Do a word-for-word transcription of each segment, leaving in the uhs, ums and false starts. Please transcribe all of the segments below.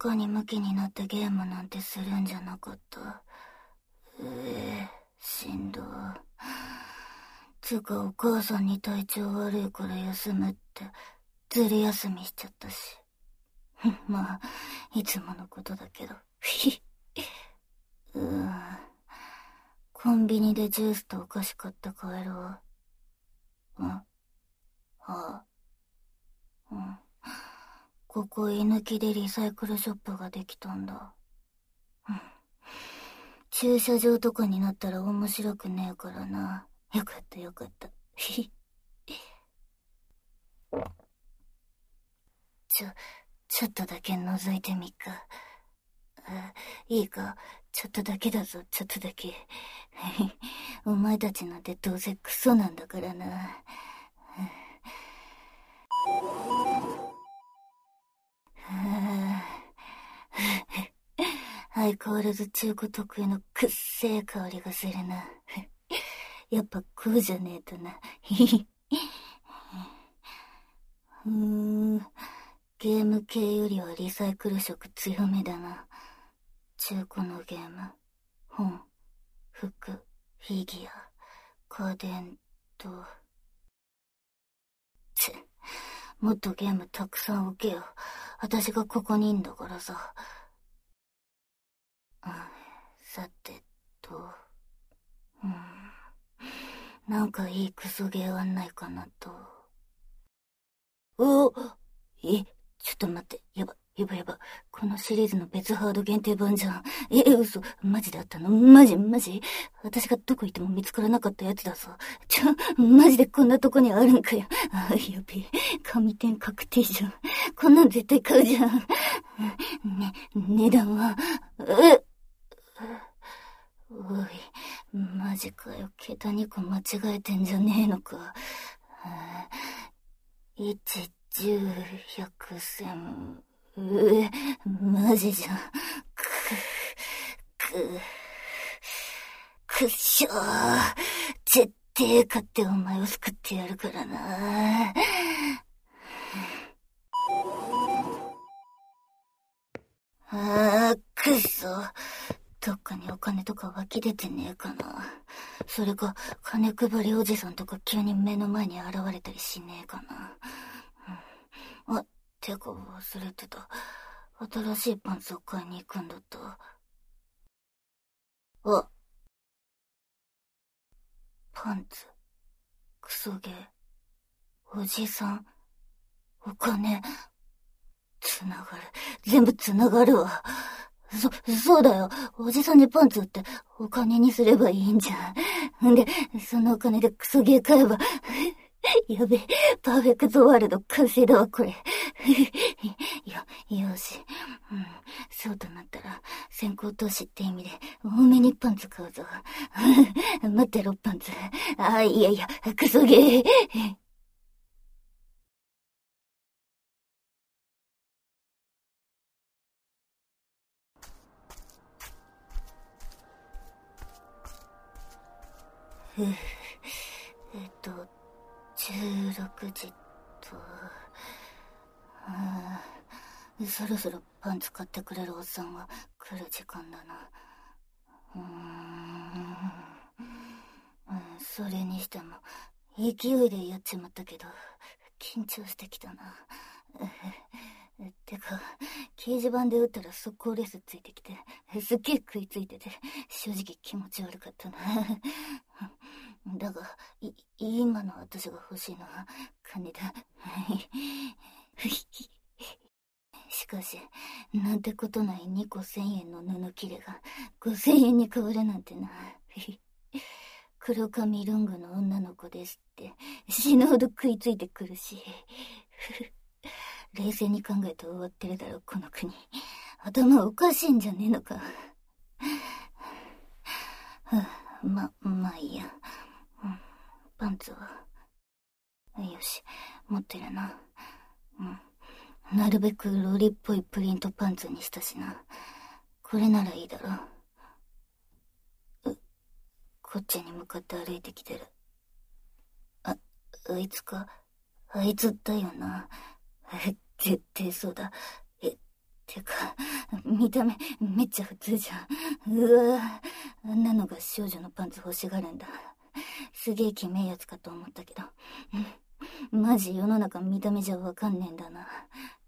かにムキになってゲームなんてするんじゃなかった。うえ、しんどい。つかお母さんに体調悪いから休むってずる休みしちゃったし。まあ、いつものことだけど。うーん。コンビニでジュースとお菓子買って帰ろう。うん。ああ。うん。ここ居抜きでリサイクルショップができたんだ。うん。駐車場とかになったら面白くねえからな。よかったよかった。ちょ、ちょっとだけ覗いてみっか。あ、いいか、ちょっとだけだぞ、ちょっとだけ。お前たちなんてどうせクソなんだからな。相変わらず中古特有のくっせえ香りがするな。やっぱこうじゃねえとな。うーん、ゲーム系よりはリサイクル色強めだな。中古のゲーム、本、服、フィギュア、家電と。つ、もっとゲームたくさん置けよ。私がここにいんだからさ。さてと、うん、なんかいいクソゲーはないかなと。お、え、ちょっと待って、やば、やばやば。このシリーズの別ハード限定版じゃん。え、嘘、マジであったの？マジ、マジ？私がどこ行っても見つからなかったやつだぞ。ちょ、マジでこんなとこにあるんかよ。あ、やべえ、神店確定じゃん。こんなん絶対買うじゃん。ね、値段は、え、おい、マジかよ。桁にこ間違えてんじゃねえのか。一、十、百、千。うえ、マジじゃん。く、く、くっしょー。絶対勝ってお前を救ってやるからな。あー、くっそ。どっかにお金とか湧き出てねえかな。それか、金配りおじさんとか急に目の前に現れたりしねえかな。うん、あ、てか忘れてた。新しいパンツを買いに行くんだった。あ、パンツ、クソゲー、おじさん、お金、つながる。全部つながるわ。そ、そうだよ。おじさんにパンツ売ってお金にすればいいんじゃん。んで、そのお金でクソゲー買えば。やべえ、パーフェクトワールド完成だわ、これ。よ、よし。うん、そうとなったら、先行投資って意味で、多めにパンツ買うぞ。待ってろ、パンツ。あ、いやいや、クソゲー。えっと、じゅうろくじと、ああ、そろそろパンツ買ってくれるおっさんが来る時間だな。うーん、それにしても勢いでやっちまったけど緊張してきたな。てか掲示板で打ったら速攻レースついてきてすっげえ食いついてて正直気持ち悪かったな。だがい今の私が欲しいのは金だ。しかしなんてことないにこせんえんの布切れがごせんえんに変わるなんてな。黒髪ロングの女の子ですって死ぬほど食いついてくるし。冷静に考えて終わってるだろこの国。頭おかしいんじゃねえのか。ま、まあいいや、うん、パンツはよし持ってるな。うん、なるべくロリっぽいプリントパンツにしたしな。これならいいだろう。う、こっちに向かって歩いてきてる。あ、あいつか。あいつだよな。絶対そうだ。え、 てか、見た目めっちゃ普通じゃん。うわぁ、あんなのが少女のパンツ欲しがるんだ。すげえキメえやつかと思ったけど。マジ世の中見た目じゃわかんねえんだな。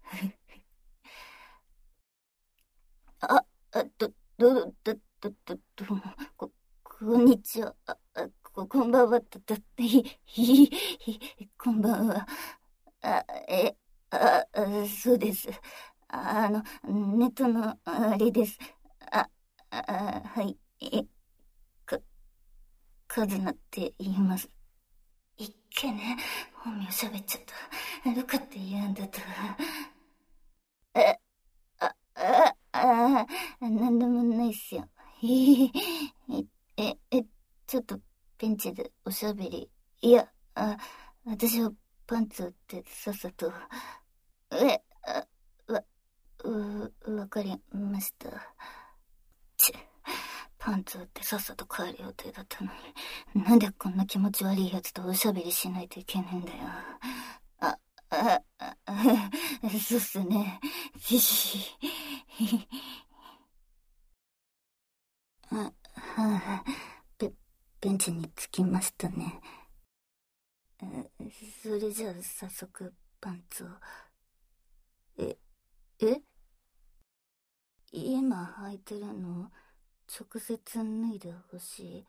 あ、あ、ど、ど、ど、ど、ど、ど、どうも、こ、こんにちは。あ、あこ、こんばんは。だ、だ、ひ、ひ、ひ、こんばんは。あ、え、あ、あそうです。あの、ネットの、あれです。あ、あ、はい。え、か、カズナって言います。いっけね、本名喋っちゃった。ルカって言うんだった。え、あ、あ、あ、なんでもないっすよ。え、え、え、ちょっとベンチでおしゃべり。いや、あ、私はパンツ売ってさっさと。え、あ、わ、う、わかりました。ち、パンツ売ってさっさと帰る予定だったのに。なんでこんな気持ち悪いやつとおしゃべりしないといけないんだよ。あ、あ、あ、あそうっすね。ひひ。あ、はあ、ベ、ベンチに着きましたね。それじゃあ早速パンツを。え、え今履いてるの直接脱いでほしい。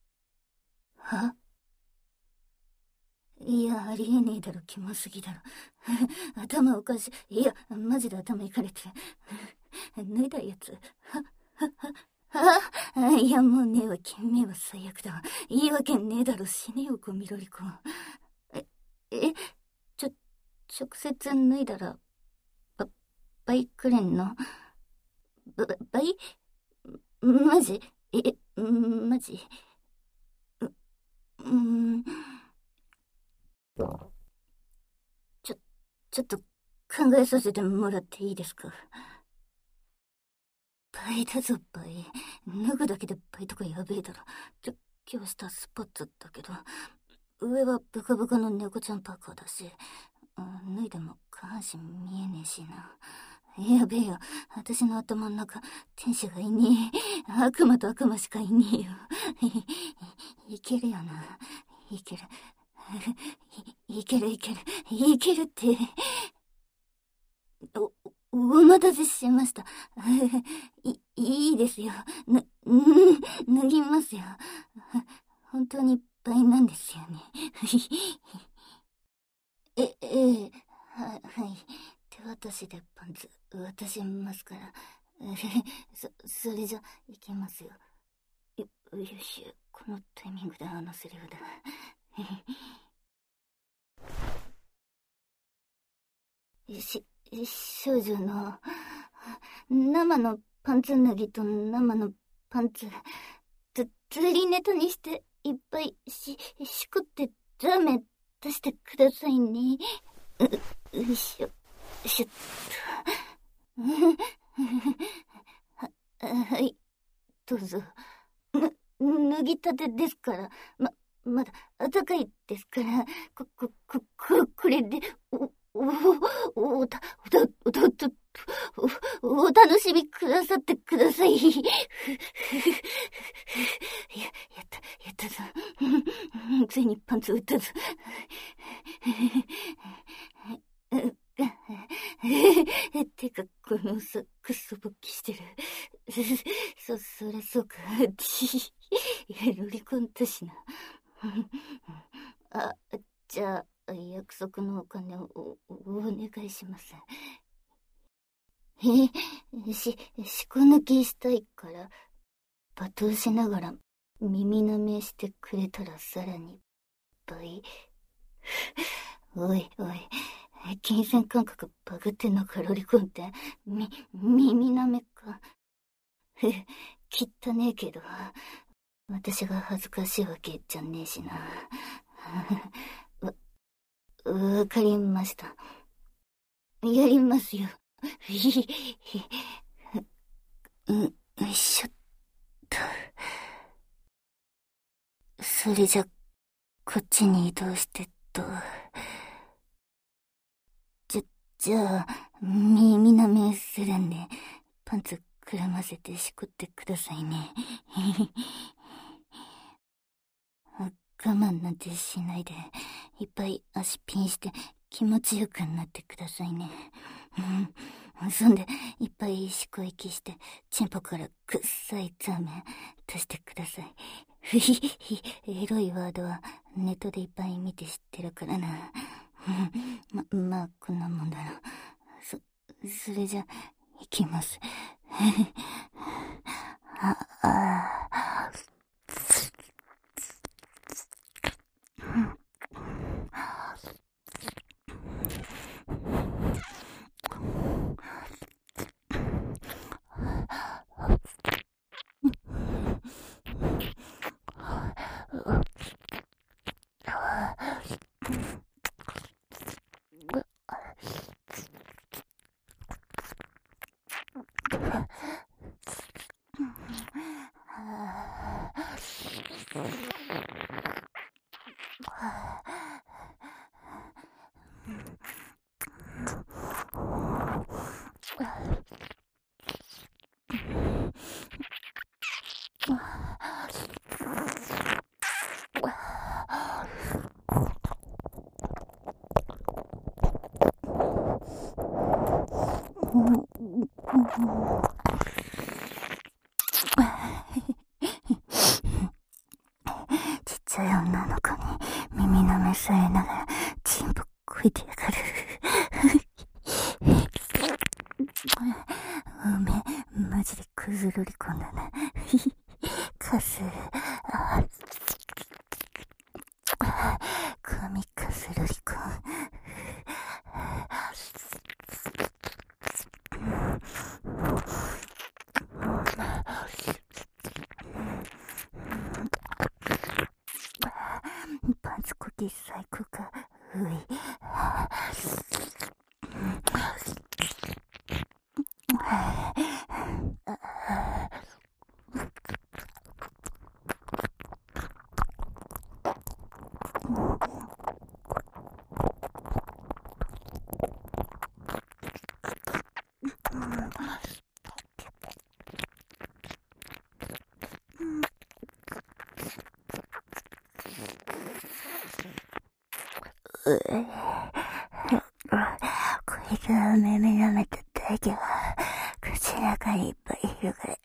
はいや、ありえねえだろ、キモすぎだろ。頭おかしい。いや、マジで頭いかれてる。脱いだやつ。は、は、は、いや、もうねえわ、君めは最悪だわ。いいわけねえだろ、死ねよ、ゴミロリコン。え、え、ちょ、直接脱いだら、ば、倍くれんの？ば、倍？マジ？え、マジ？う、うーん。ちょ、ちょっと考えさせてもらっていいですか？倍だぞ、倍。脱ぐだけで倍とかやべえだろ。きょ、今日したスポッツだけど、上はブカブカの猫ちゃんパーカーだし、うん、脱いでも下半身見えねえしな。やべえよ。私の頭の中、天使がいねえ。悪魔と悪魔しかいねえよ。い、いけるよな。いける。い、いけるいける。いけるって。お、お待たせしました。い、いいですよ。な、ん脱ぎますよ。本当に倍なんですよね。え、ええ、は、はい。手渡しでパンツ渡しますから。そ、それじゃ、いきますよ。よ、よし、このタイミングであのセリフだ。し、少女の、生のパンツ脱ぎと生のパンツ、ず、釣りネタにしていっぱいし、しこってザーメン出してくださいね。う、よいしょ、よいしょっと。は、はい、どうぞ。ぬ、脱ぎたてですから、ま、まだ暖かいですから、こ、こ、こ、こ、これで、お、お、おた、おた、おた、おた、お、お楽しみくださってください。や、やった、やったぞ。ついにパンツ売ったぞ。てか、このさ、クソ勃起してる。そ、そりゃそうか。いや、ロリコンだしな。あ、じゃあ、約束のお金をお、お願いします。え、し、しこ抜きしたいから、罵倒しながら耳舐めしてくれたらさらに倍。おいおい、金銭感覚バグってんのかロリコンって、み、耳舐めか。きったねえけど、私が恥ずかしいわけじゃねえしな。わ、わかりました。やりますよ。うん、よいしょっと。それじゃ、こっちに移動してっと。じゃ、 じゃあ、耳舐めするんで、パンツくるませてしこってくださいね。我慢なんてしないで、いっぱい足ピンして気持ちよくなってくださいね。うん。そんで、いっぱいしこ息して、チンポからくっさいザーメン出してください。ふひひ、エロいワードはネットでいっぱい見て知ってるからな。ま、まあ、こんなもんだろ。そ、それじゃ、いきます。あ、あちっちゃい女の子に耳舐めされながらチンポこいてやがる。おめえ、マジでくずろり込んだな。かす、あ髪かすろり込ん。パンツコキ最高か。うい。こいつは耳舐めただけは口の中にいっぱい広がる。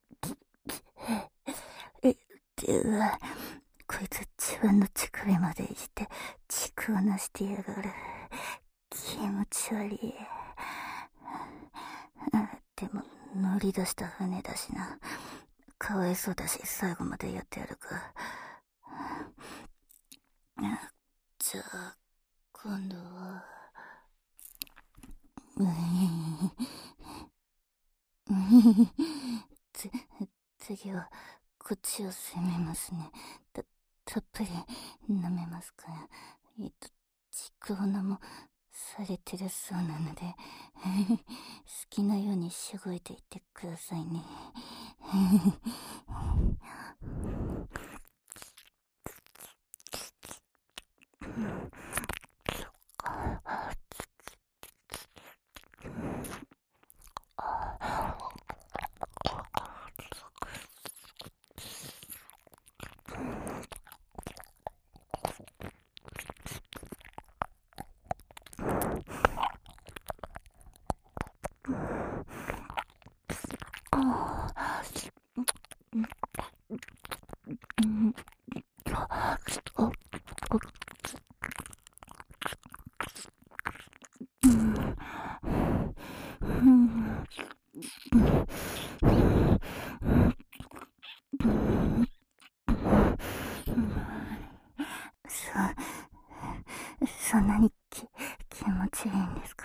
え、っていうわ、こいつ自分の乳首までいじって乳をなしてやがる。気持ち悪い。でも乗り出した船だしな。かわいそうだし最後までやってやるか。じゃあ今度はつ次はこっちを攻めますね。たたっぷり舐めますから。えっとちくわなもされてるそうなので好きなようにしごいていってくださいね。そ、そんなにき気持ちいいんですか？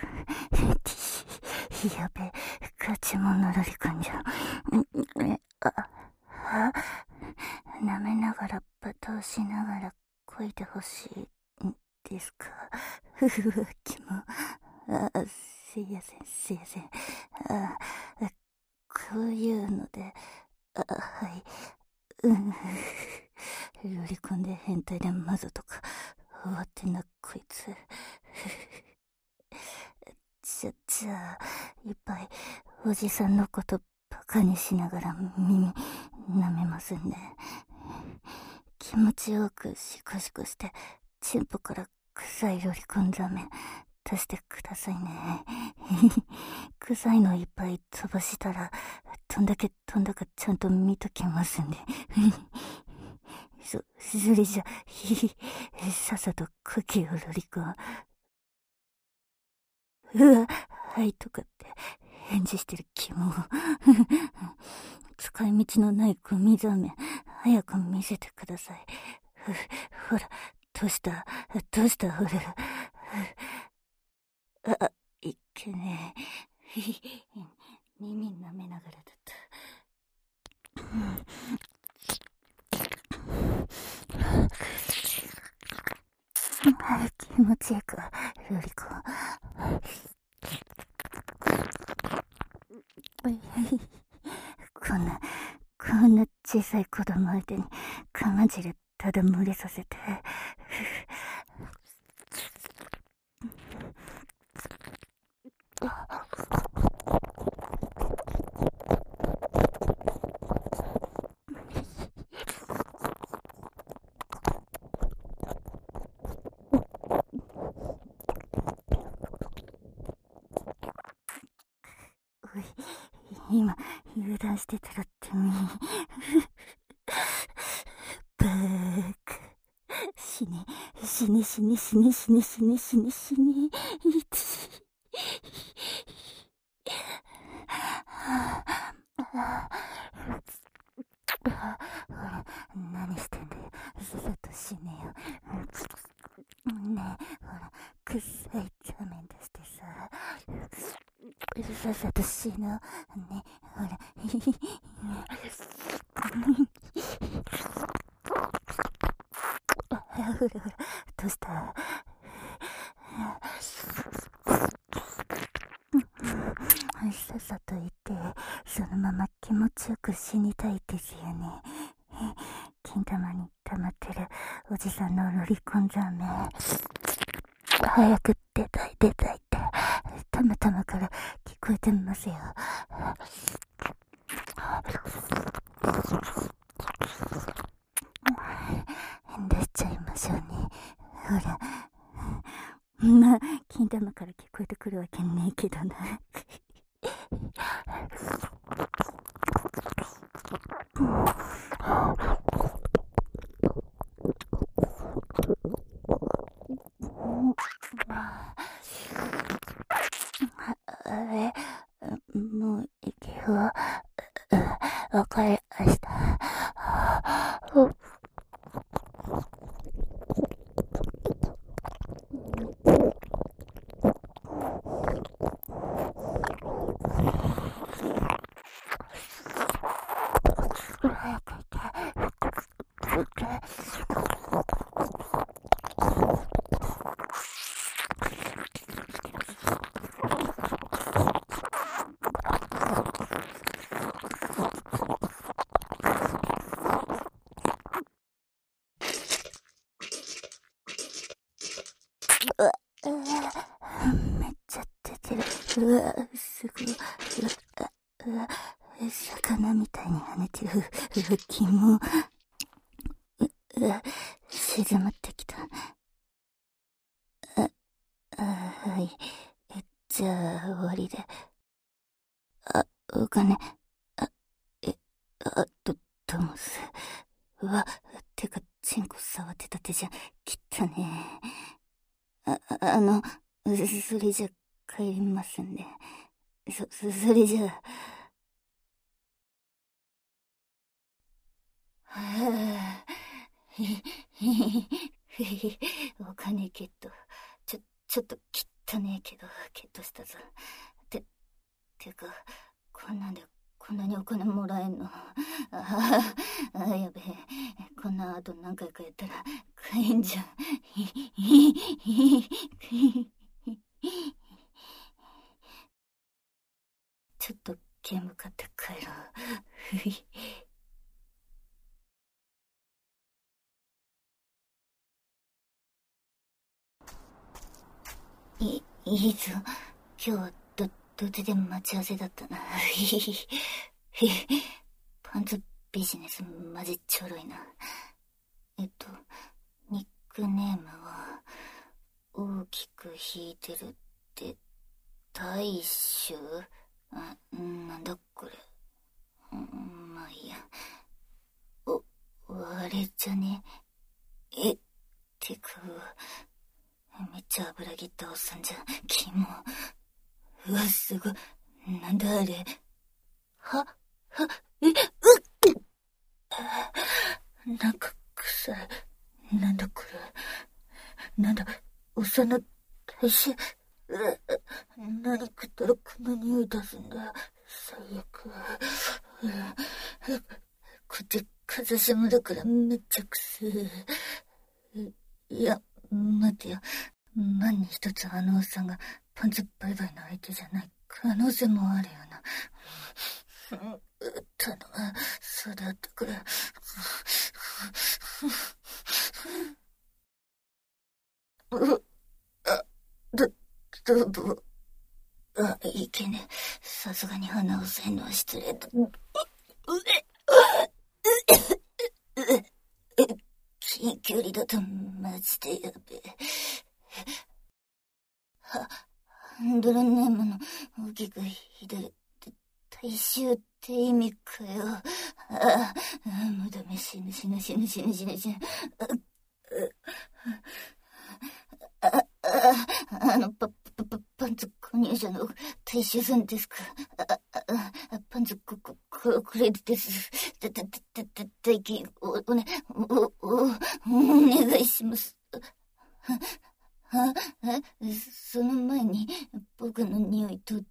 やべえ、ガチものろり込んじゃう。あ、あ、舐めながら罵倒しながらこいでほしいんですか？ふふわ、キモ。あ、すいません、すいません。あ、こういうので、あ、はい。うん。ロリコンで変態でマゾとか終わってんなこいつ。 じゃ、じゃあ、いっぱいおじさんのことバカにしながら耳舐めますんで。気持ちよくシコシコして、チンポから臭いロリコンザメ出してくださいね。臭いのいっぱい飛ばしたら、どんだけ飛んだかちゃんと見ときますんで。そ、それじゃ、ひひ、さっさと呼吸をロリコン。うわ、はいとかって返事してる気も。使い道のないゴミザメ、早く見せてください。ほら、どうしたどうしたほら。あ、いけねえ。耳舐めながらだった。気持ちいいか、ロリコン。こんな、こんな小さい子供相手に、かまじれただ漏れさせて。今、油断してたらってみ。バーク。死ね、死ね、死ね、死ね、死ね、死ね、死ね、死ね。何してんだよ。さっさと死ねよ。ねえ、ほら、くっさいザメ出してさ。さっさと死のう。ね、ほら。ほらほら、どうしたさっさと言って、そのまま気持ちよく死にたいですよね。金玉に溜まってるおじさんのロリコンザメ。早く出たい出たいって、たまたまから聞こえてますよ。出しちゃいましょうね。ほら。まあ、金玉から聞こえてくるわけねえけどな。あれ、もう息を、わかりました。めっちゃ出てる。うわ、すごい。うわ、魚みたいに跳ねてる。うわ、キモ。うわ、静まってきた。あ、あ、はい。え、じゃあ、終わりで。あ、お金。あ、え、あ、ど、どうもす。うわ、てか、チンコ触ってた手じゃ、切ったね。あ、あの、それじゃ、帰りますんで。そ、そ、それじゃあ。はぁ、へ、へ、へ、へ、お金ゲット。ちょ、ちょっと汚ねえけど、ゲットしたぞ。て、てか、こんなんで、こんなにお金もらえんの。ああ、やべえ。こんな後何回かやったら、買えんじゃん。ちょっとゲーム買って帰ろう。い、いいぞ。 今日はど、どつで待ち合わせだったな。パンツビジネスマジちょろいな。えっと、ニックネームは、大きく引いてるって、大衆あ、なんだこれ。うん、まあいいや。お、あれじゃねえ。てか、めっちゃ油切ったおっさんじゃん。キモ。うわ、すごい。なんだあれ。は、は、え、うっなんか臭い。なんだこれ。なんだ、おっさんの体臭。何食ったらこんな匂い出すんだ。最悪。こっち風下だからめっちゃくせえ。いや、待てよ。万に一つあのおっさんがパンツバイバイの相手じゃない可能性もあるよな。頼む、そうだったから。う、あ、ど、ど、ど、あ、いけね。さすがに鼻を押さえるのは失礼だ。う、う、う、近距離だとマジでやべえ。は、ハンドルネームの大きく左って大衆って意味かよ。ああ、もうダメ、死ぬ死ぬ死ぬ死ぬ死ぬ死ぬ。あ、あ、あ、あの、パ、パ、パ、パンツ購入者の大衆さんですか。あ、あ、あ、パンツこ、こ、こ、これです。だ、だ、だ、だ、大金、お、おね、お、お、お願いします。あ、あ、その前に僕の匂い取って、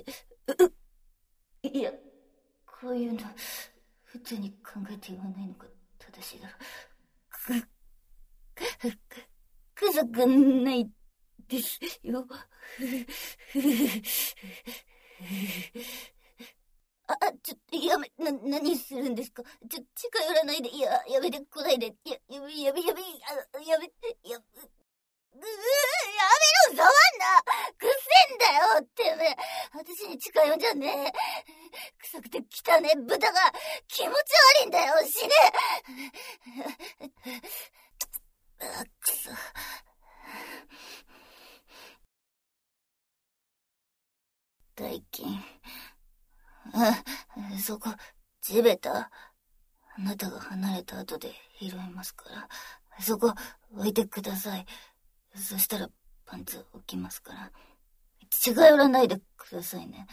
いや、こういうの普通に考えて言わないのが正しいだろ。く、く、くさくないですよ。あ、ちょっと、やめ、な、何するんですか。ちょ、近寄らないで、いや、やめてこないで、や、やめ、やめ、やめ、あ、やめて、やめ、うー、やめろ、触んな。くせんだよってめえ。私に近寄んじゃねえ。臭くて汚ねえ豚が気持ち悪いんだよ。死ね。あ、くそ。大金。あ、そこ、地べた。あなたが離れた後で拾いますから。そこ、置いてください。そしたら、パンツ置きますから。近寄らないでくださいね。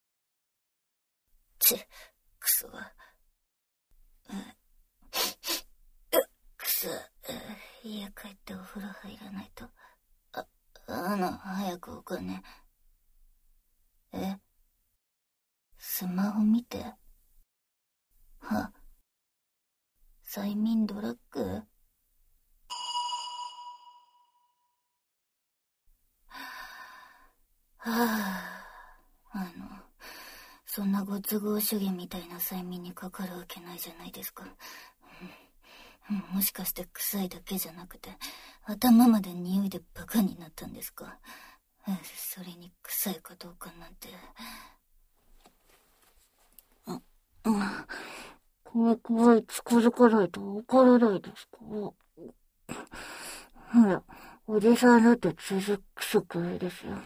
ち、クソが。くそ、家帰ってお風呂入らないと。あ、あの、早くお金。え？スマホ見て。は、催眠ドラッグ？はあ、あの、そんなご都合主義みたいな催眠にかかるわけないじゃないですか。もしかして臭いだけじゃなくて、頭まで匂いでバカになったんですか。それに臭いかどうかなんて。あ、うん。この怖い近づかないとわからないですか。ほら、おじさんだって続くそくらいですよ。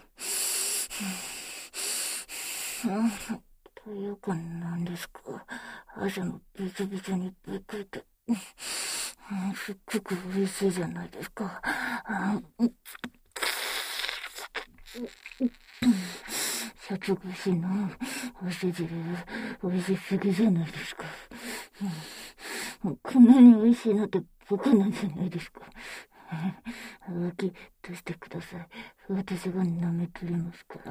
うん、というか何ですか。朝のビツビツにびっくりて。すっごく美味しいじゃないですか。殺越しのおせ汁、美味しすぎじゃないですか。こんなに美味しいのって僕なんじゃないですか。浮気出してください。私が舐めきりますから。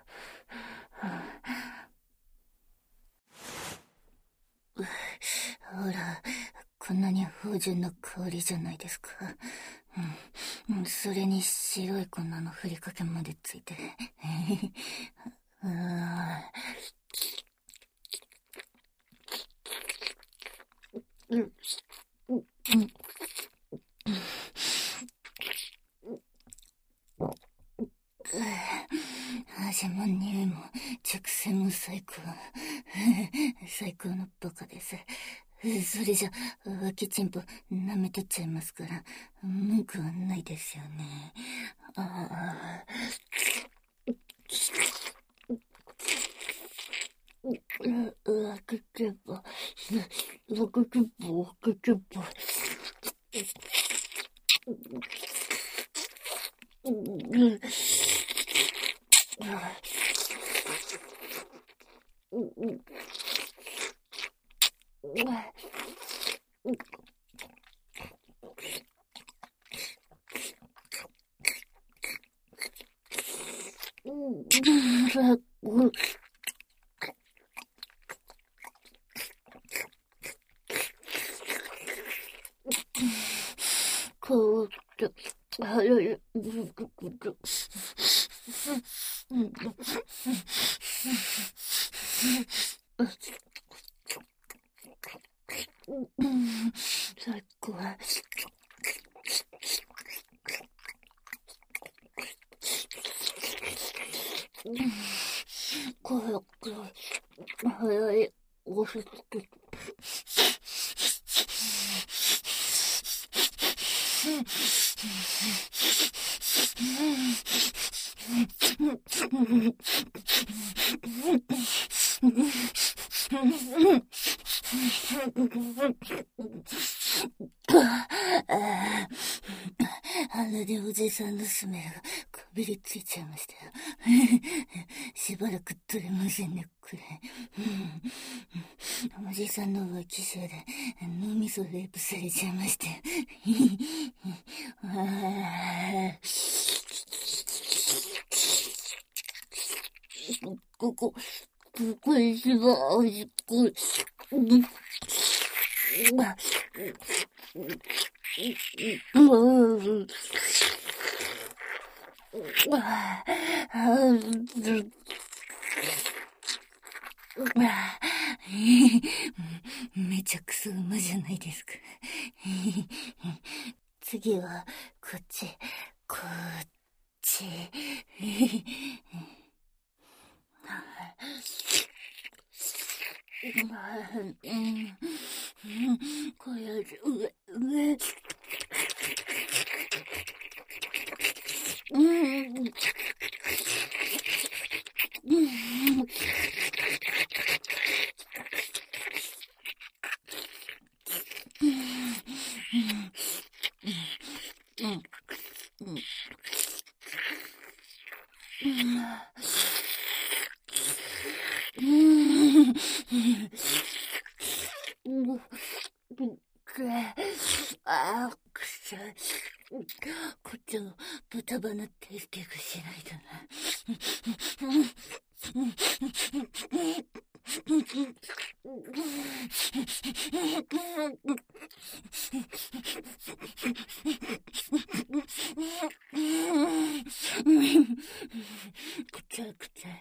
ほら、こんなに芳醇な香りじゃないですか。うん、それに白い粉のふりかけまでついて。うわうん、うん、 血も匂いも直線も最高。最高のバカです。それじゃ、脇チンポ舐めとっちゃいますから、文句はないですよね。ああ。脇チンポ、脇チンポ、脇チンポ。こうって早い。最高。早く、早い。押し付け。鼻でおじさんのスメルがこびりついちゃいましたよ。しばらく取れませんね、これ。おじさんの脇臭で脳みそレイプされちゃいましたよ。ここ、ここ一番おいしく。めちゃくそうまじゃないですか。次はこっち、こっち。これ上上うんあーくさい。こっちも豚鼻テイスティングしないとな。くちゃくちゃ。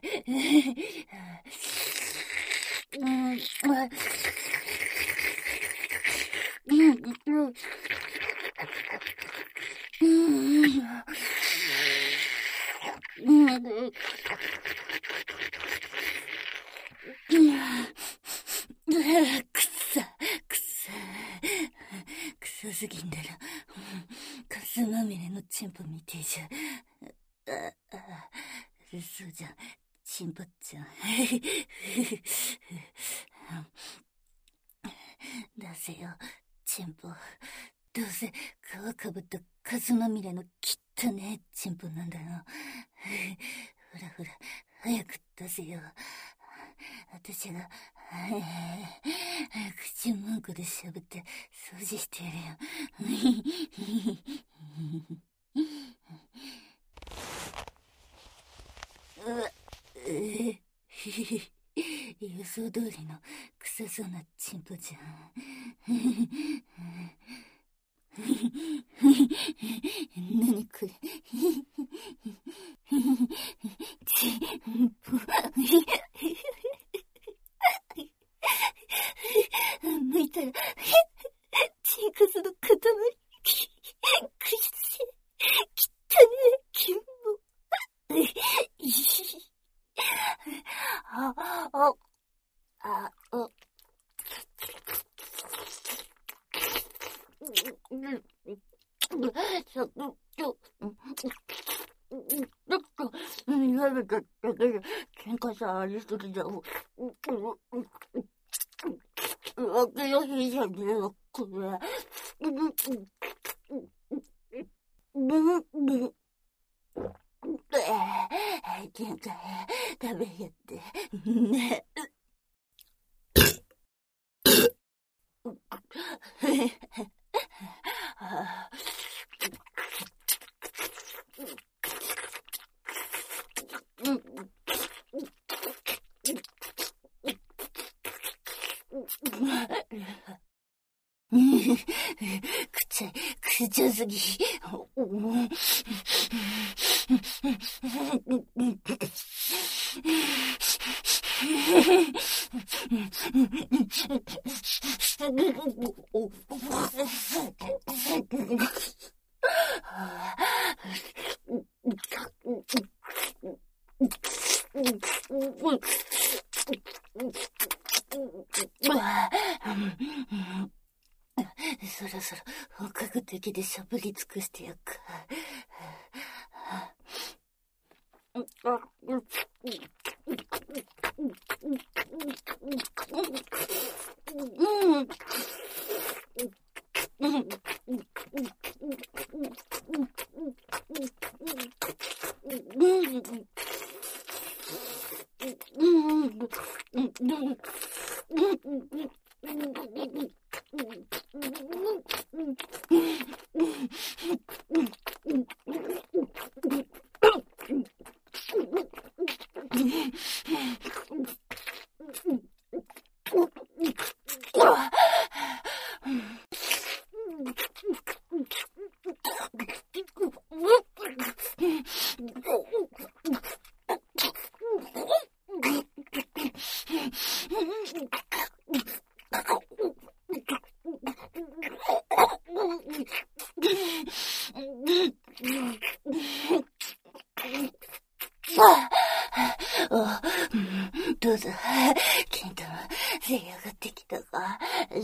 くさ、くさ、くさすぎんだろ。カスまみれのチンポみてえじゃん。ああ、そうじゃん、チンポちゃん。出せよ、チンポ。どうせ皮かぶったカスまみれの汚ねえチンポなんだろ。ほらほら、早く出せよ。私が、口文句でしゃぶって掃除してやるよ。予想通りの臭そうなチンポじゃん。何これ。チンポ。向いたら、チンカスの塊。くしせ、きったね、キンボ。 さくっと、ちょっと、食べただけで、喧嘩さありすぎだもん。浮気の日じゃねえよ、これ。ブブ喧嘩食べやって。ね。くちゃ、くちゃすぎ。そろそろ本格的でしゃぶり尽くしてやっか。どうだ、ケンタも仕上がってきたか。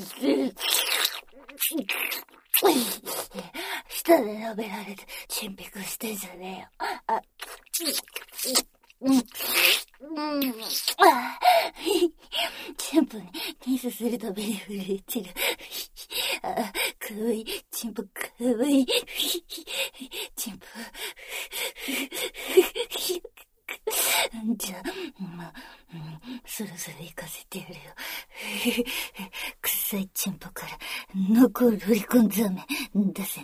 舌で舐められてチンピクしてんじゃねえよ。あ、うん、うん、あ、チンポにキスするたびに震えてる。あ、かわいい、チンポかわいい。チンポ。じゃあ、まあ、うん、そろそろ行かせてやるよ。臭いチンポから残るロリコンザメ出せな。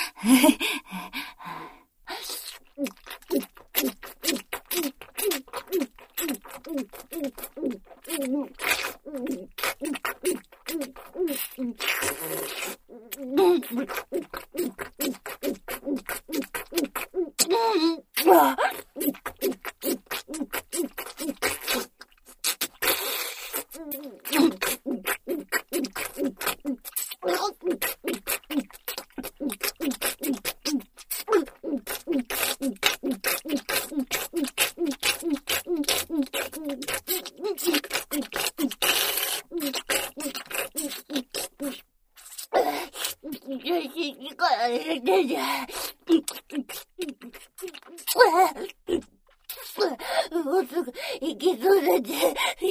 もうすぐ行けそうだって。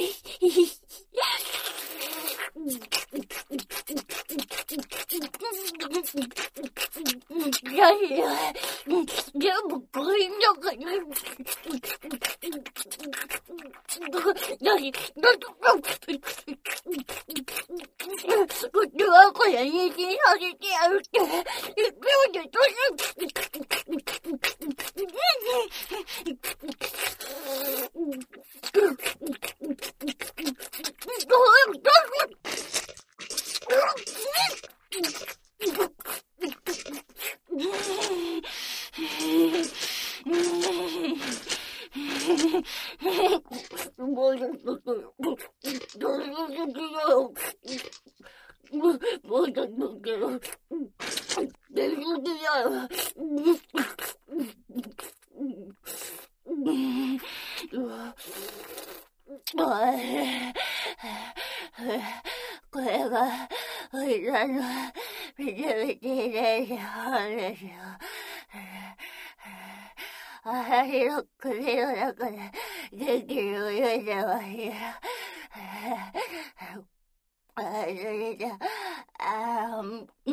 何よ、全部これの中に。何、何、こっちはこれ妊娠させてやるって。どうでどもうちょっと、どういう時だよ。もうちょっとけど、出る時だよ。これが、おいらの、めちゃめちゃいないれるよ。嵐の国の中で元気に泳いではいる。あれじゃ、あー、うん、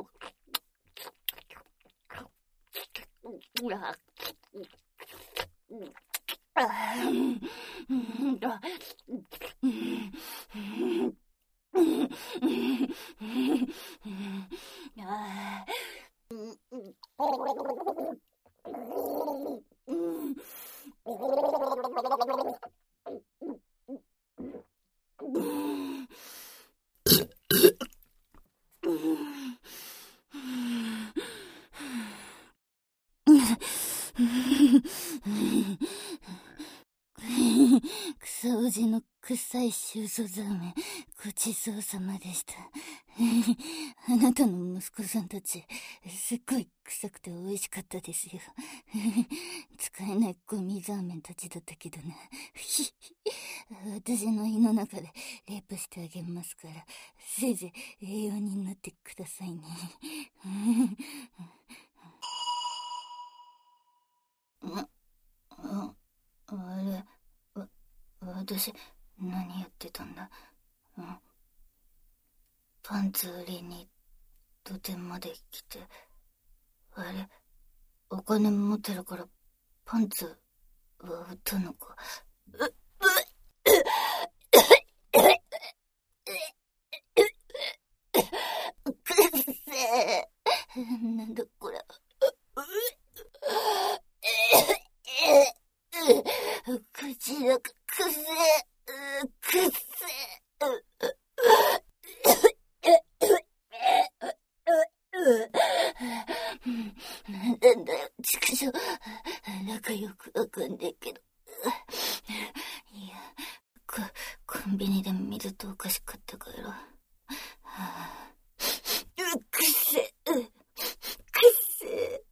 草おじの臭いシュウソザメ、ごちそうさまでした。あなたの息子さんたち、すっごい臭くて美味しかったですよ。使えないゴミザーメンたちだったけどね。私の胃の中でレイプしてあげますから、せいぜい栄養になってくださいね。あ、あれ、わ、私、何やってたんだ。うん、パンツ売りに土手まで来て、あれ、お金持ってるからパンツは売ったのか。う、う、くっせえ。なんだこれ。口のくせえ。くっせえ。なんだよ、畜生。仲良くわかんねえけど。いや、コ、コンビニで水とお菓子買ったから。はあ、うっくっせえ。くっせえ。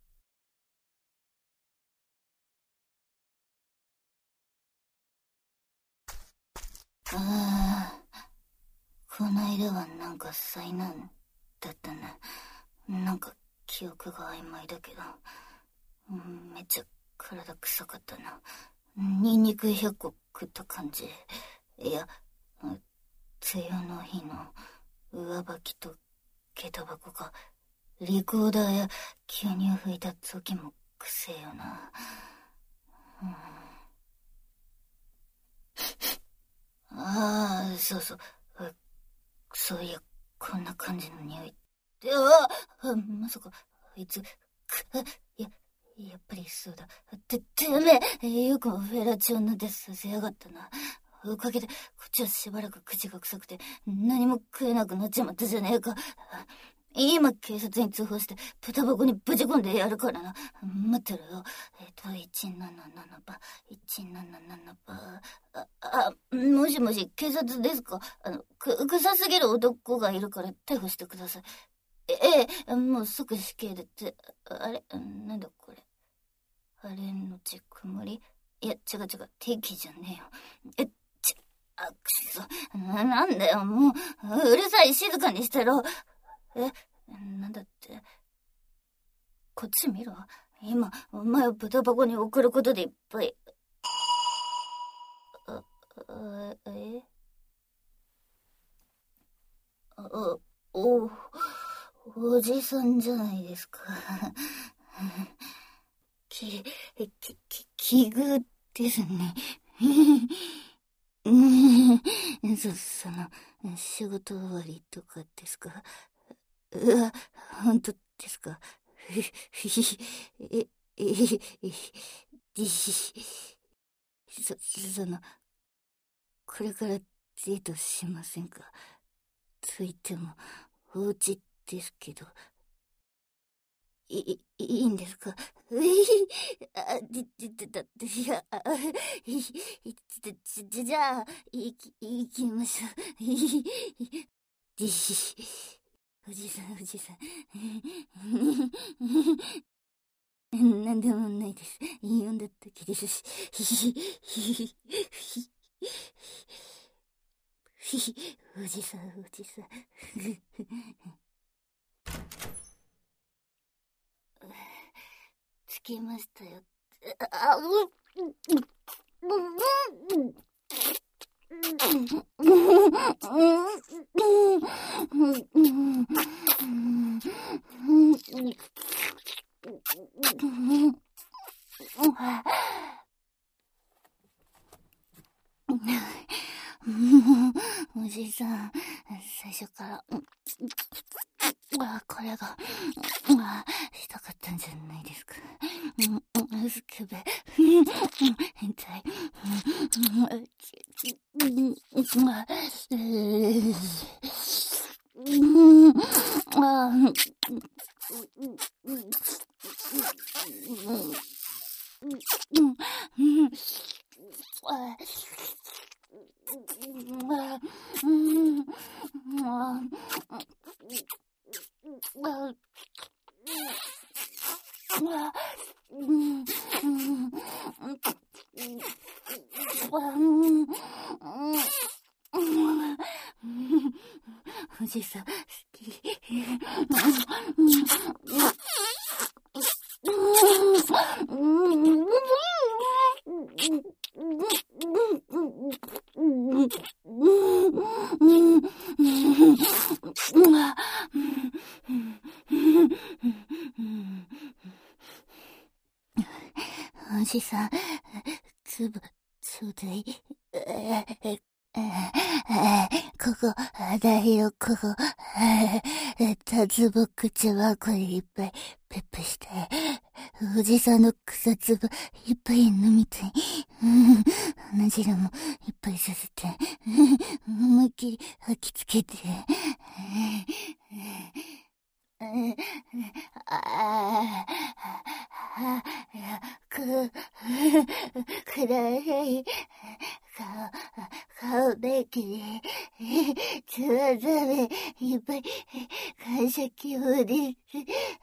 ああ、こないだはなんか災難だったな。なんか記憶が曖昧だけど、めっちゃ体臭かったな。ニンニクひゃっこ食った感じ。いや、梅雨の日の上履きと下駄箱がリコーダーや吸入吹いた時もくせえよな。うん、ああ、そうそう。そういや、こんな感じの匂い。ああ、まさか、あいつ、く、や、やっぱりそうだ。て、てめえ、よくもフェラチオなんてさせやがったな。おかげで、こっちはしばらく口が臭くて、何も食えなくなっちまったじゃねえか。今、警察に通報して、豚箱にぶち込んでやるからな。待ってろよ。えっと、いちななななば、いちななななば、あ、あ、もしもし、警察ですか？あの、く、臭すぎる男がいるから逮捕してください。ええ、もう即死刑でって、あれなんだこれ。あれのち曇り？いや、違う違う、定期じゃねえよ。え、ち、あ、くそ、な、なんだよ、もう、うるさい、静かにしてろ。え、なんだって。こっち見ろ。今、お前を豚箱に送ることでいっぱい。あ、あ、えあ、お、おじさんじゃないですか。き、き、き、奇遇ですね。そ、その、仕事終わりとかですか？うわ、本当ですか？え、え、え、そ、その、これからデートしませんか？と言っても、お家ですけど。い、いいんですか？えあ、で、で、で、だって、いや、あ、い、い、じ、じ、じゃあ、いき、行きましょう。い、い、おじさん、おじさん。なんでもないです。呼んだ時ですし。おじさん、おじさん。 きましたよ。あ、う、う、う、う、おじいさん、最初から、あ、これが、あ、したかったんじゃないですか。すくべ、変態。おじさん、好き。おじさん、つぶ、ちょうだい。ここ、だよ、ここ、脱木茶はこれいっぱい、ペップして、おじさんの草粒いっぱい飲みたい。同じのもいっぱいさせて、思いっきり吐きつけて。ああ、く、くらい、か、顔べき、つわざめ、いっぱい、感謝気をです。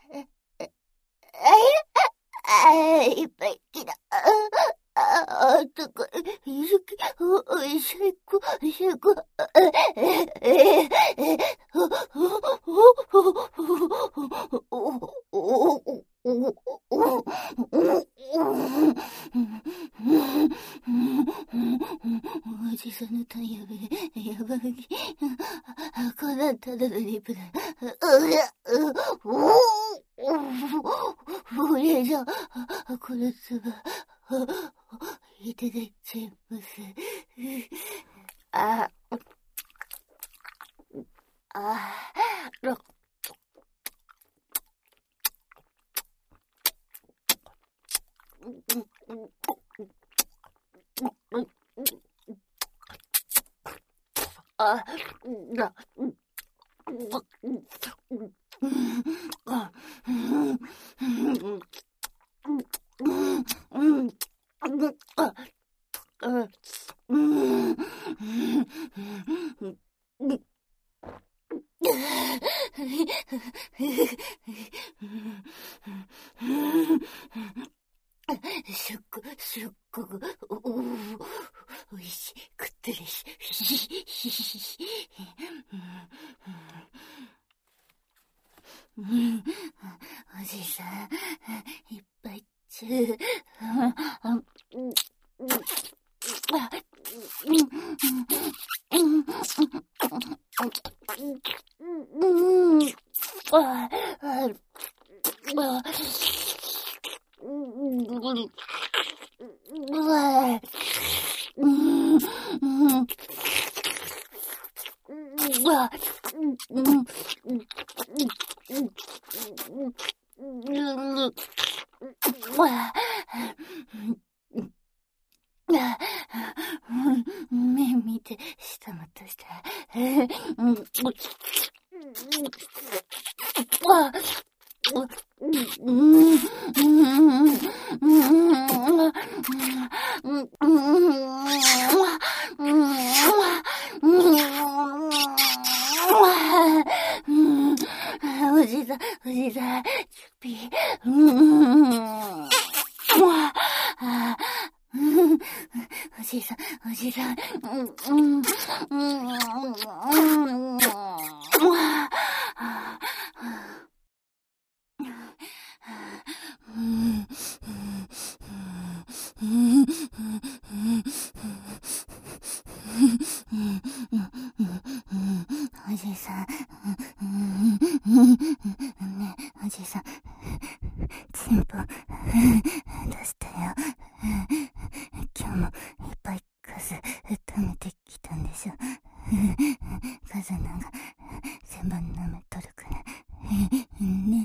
ああ、いっぱい来た。ああ、とか、いすき、おいしいこ、しいこ、え、え、え、お、じさんのタイヤが、やばい。こんなんただのリップだ。おれじゃ、このつば、いただいちゃいます。あ、あ、あ、な、すっご、すっごく、お、お、おいしい、くったりし、おじさん、いっぱいちゅう、目見て、下またして。おじさん、おじさん、チュピー。おじさん、おじさん、うん。 チンポ出したよ。今日もいっぱい数貯めてきたんでしょ。数なんか全部舐めとるからね。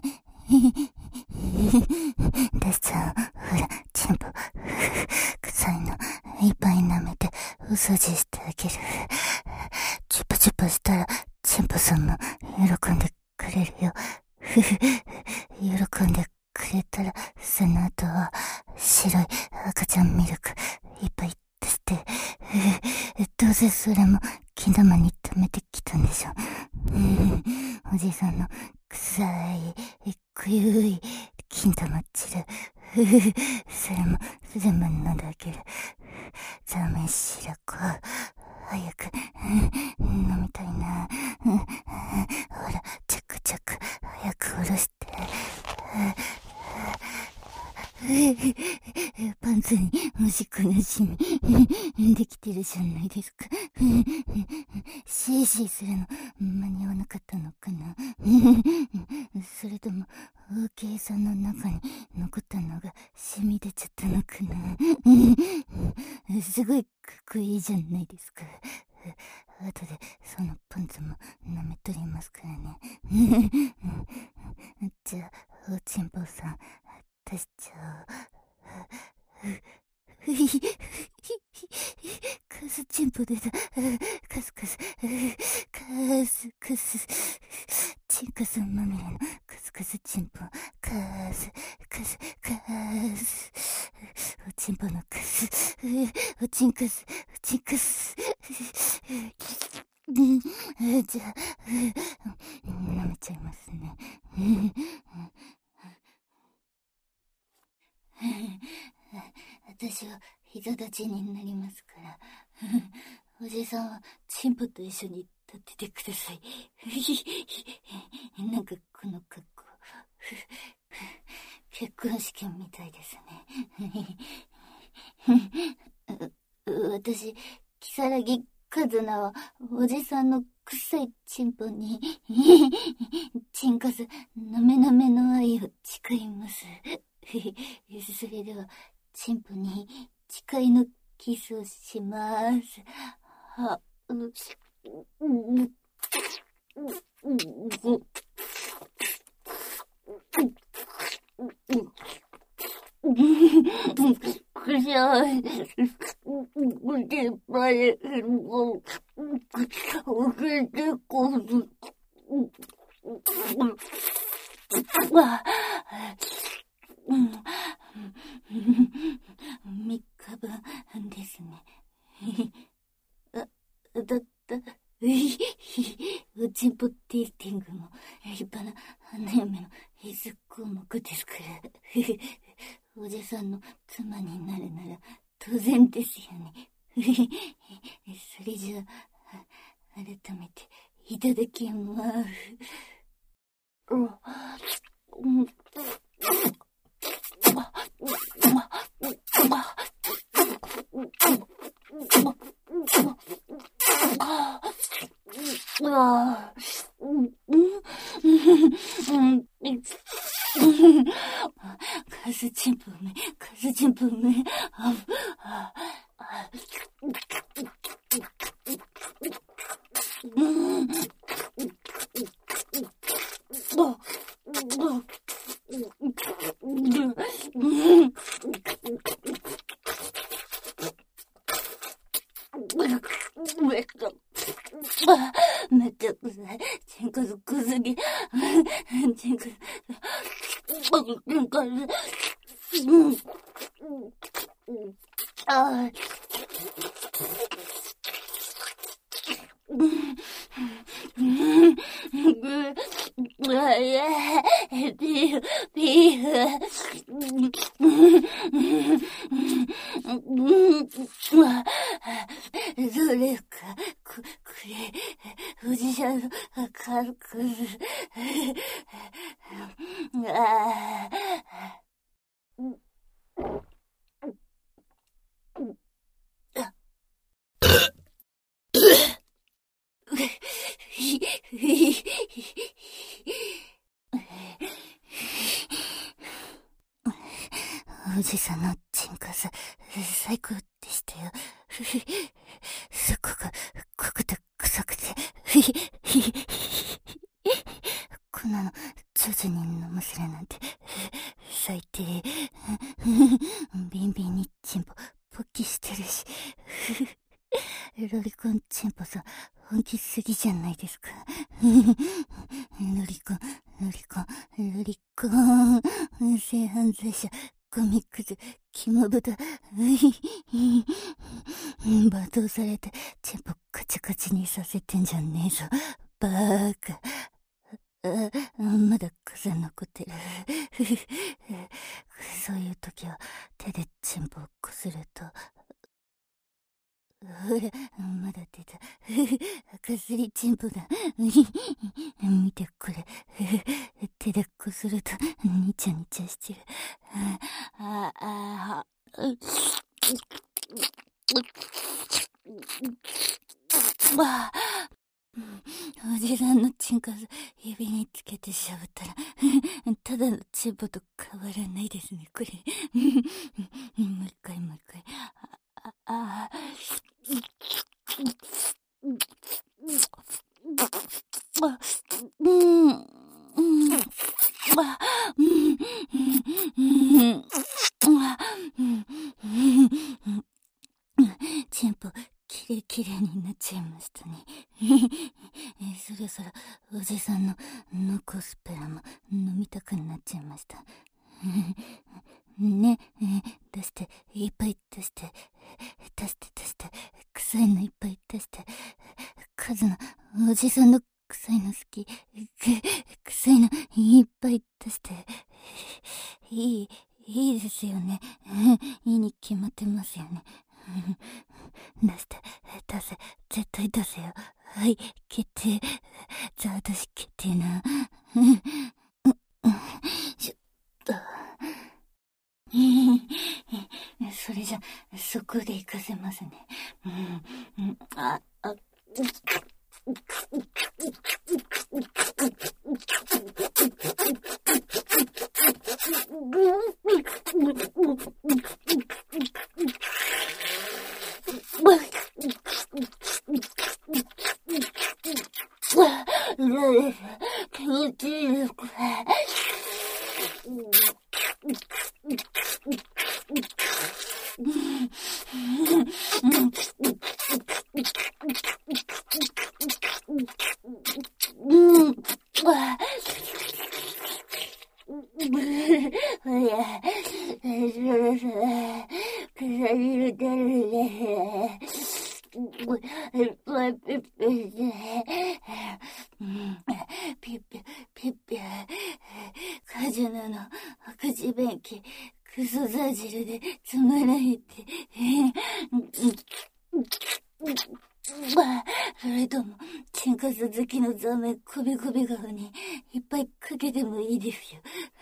出しちゃう。ほらチンポ臭いのいっぱい舐めてお掃除してあげる。チュパチュパしたらチンポさんも喜んでくれるよ。喜んでくれたらその後は白い赤ちゃんミルクいっぱい出して、どうせそれも金玉に溜めてきたんでしょ。おじさんの臭いくゆい金玉汁それも全部飲んであげる。ザメ白子早く飲みたいな。ほらチャクチャク早く下ろして。パンツにおしっこのシミできてるじゃないですか。シーシーするの間に合わなかったのかな。それともお計算の中に残ったのが染み出ちゃったのかな。すごいかっこいいじゃないですか。後でそのパンツも舐めとりますからね。じゃあおちんぽさん出しちゃおう。カスチンポ出た。カスカスカスカスチンカスまみれのカスカスチンポ。カスカスカスおちんぽのカスおちんカスおちんカス。じゃあ舐めちゃいますね。私は膝立ちになりますからおじさんはチンポと一緒に立っててください。なんかこの格好結婚式みたいですね。私如月一菜はおじさんの臭いチンポにチンカスなめなめの愛を誓います。それではチンポに誓いのキスをします。は、う、う、う、くしゃい。でっぱい。おけてこす。わ三日分ですね。あ、だった。おちんぽテイスティングも立派な花嫁の必須項目ですから。おじさんの妻になるなら当然ですよね。それじゃあ、改めていただきます。うんカスチンポめ、カスチンポめ、あ、あ、あ、うん、めっちゃ、めっちゃ臭い。チンカスくすぎ。チンカス、チンカス、うん、ああ、うん、うん、うわ、いや、ビーフ、ビーフ、うん、うん、うわ、どうですか、こ、これ、おじさんのカルクル、ああ、 おじさんのチンコさ、最高でしたよ。そこが、濃くて臭くて、こんなの、徐々に飲ませるなんて、最低。ビンビンにチンポ、ポッキしてるし。ロリコンチンポさん、本気すぎじゃないですか。ロリコン、ロリコン、ロリコン、性犯罪者、ゴミくず、キモブタ、罵倒されて、チンポカチカチにさせてんじゃねえぞ。バーカ。あ、まだ癖残ってる。そういう時は手でチンポをこすると、ほら、まだ出た。かすりチンポだ。見てこれ。手でこすると、ニチャニチャしてる。あ、あ、あ、わあ、おじさんのチンコ指につけてしゃぶったら、ただのチンポと変わらないですね、これ。もう一回もう一回。あ、あ、うん、うん、チンポ、キレキレになっちゃいましたね。そろそろ、おじさんのノコスペラも飲みたくなっちゃいました。ね、出して、いっぱい出して、出して出して、臭いのいっぱい出して、カズの、おじさんの臭いの好き、臭いのいっぱい出して、いい、いいですよね。いいに決まってますよね。出して、出せ、絶対出せよ。はい、決定。じゃあ私決定な。ちょっと。それじゃ、そこで行かせますね。うん、うん、あ、あ、気持ちいいです、これ。ピッピ、ピッピ、カジュナの口弁慶、クソザ汁でつまらへって、それとも、チンカス好きのザメ、コビコビ顔にいっぱいかけてもいいですよ。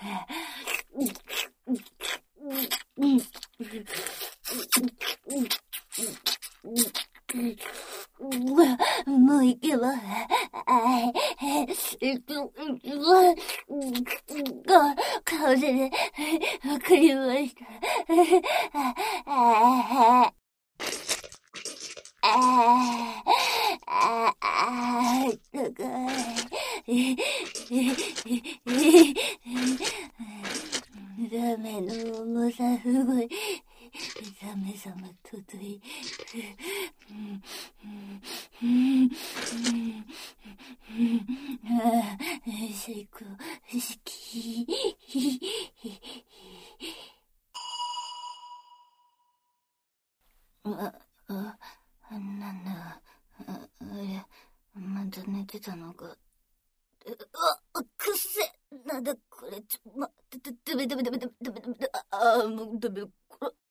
もう行けば、えっと、顔で、わかりました。ああ、ああ、高い。ザメの重さすごい。ザメ様尊い。最高、好き。あ、あ、なんだ、あ、あれ、まだ寝てたのか。あ、くっせ、なんだこれ、ちょ、ま、ダメダメダメダメダメダメダメ、あ、もうダメ、これ、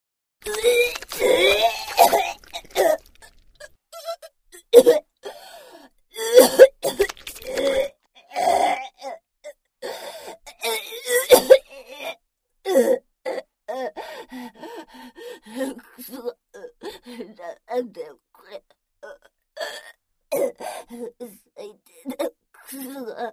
くそ、なんだよ、これ。最低だ、クソが。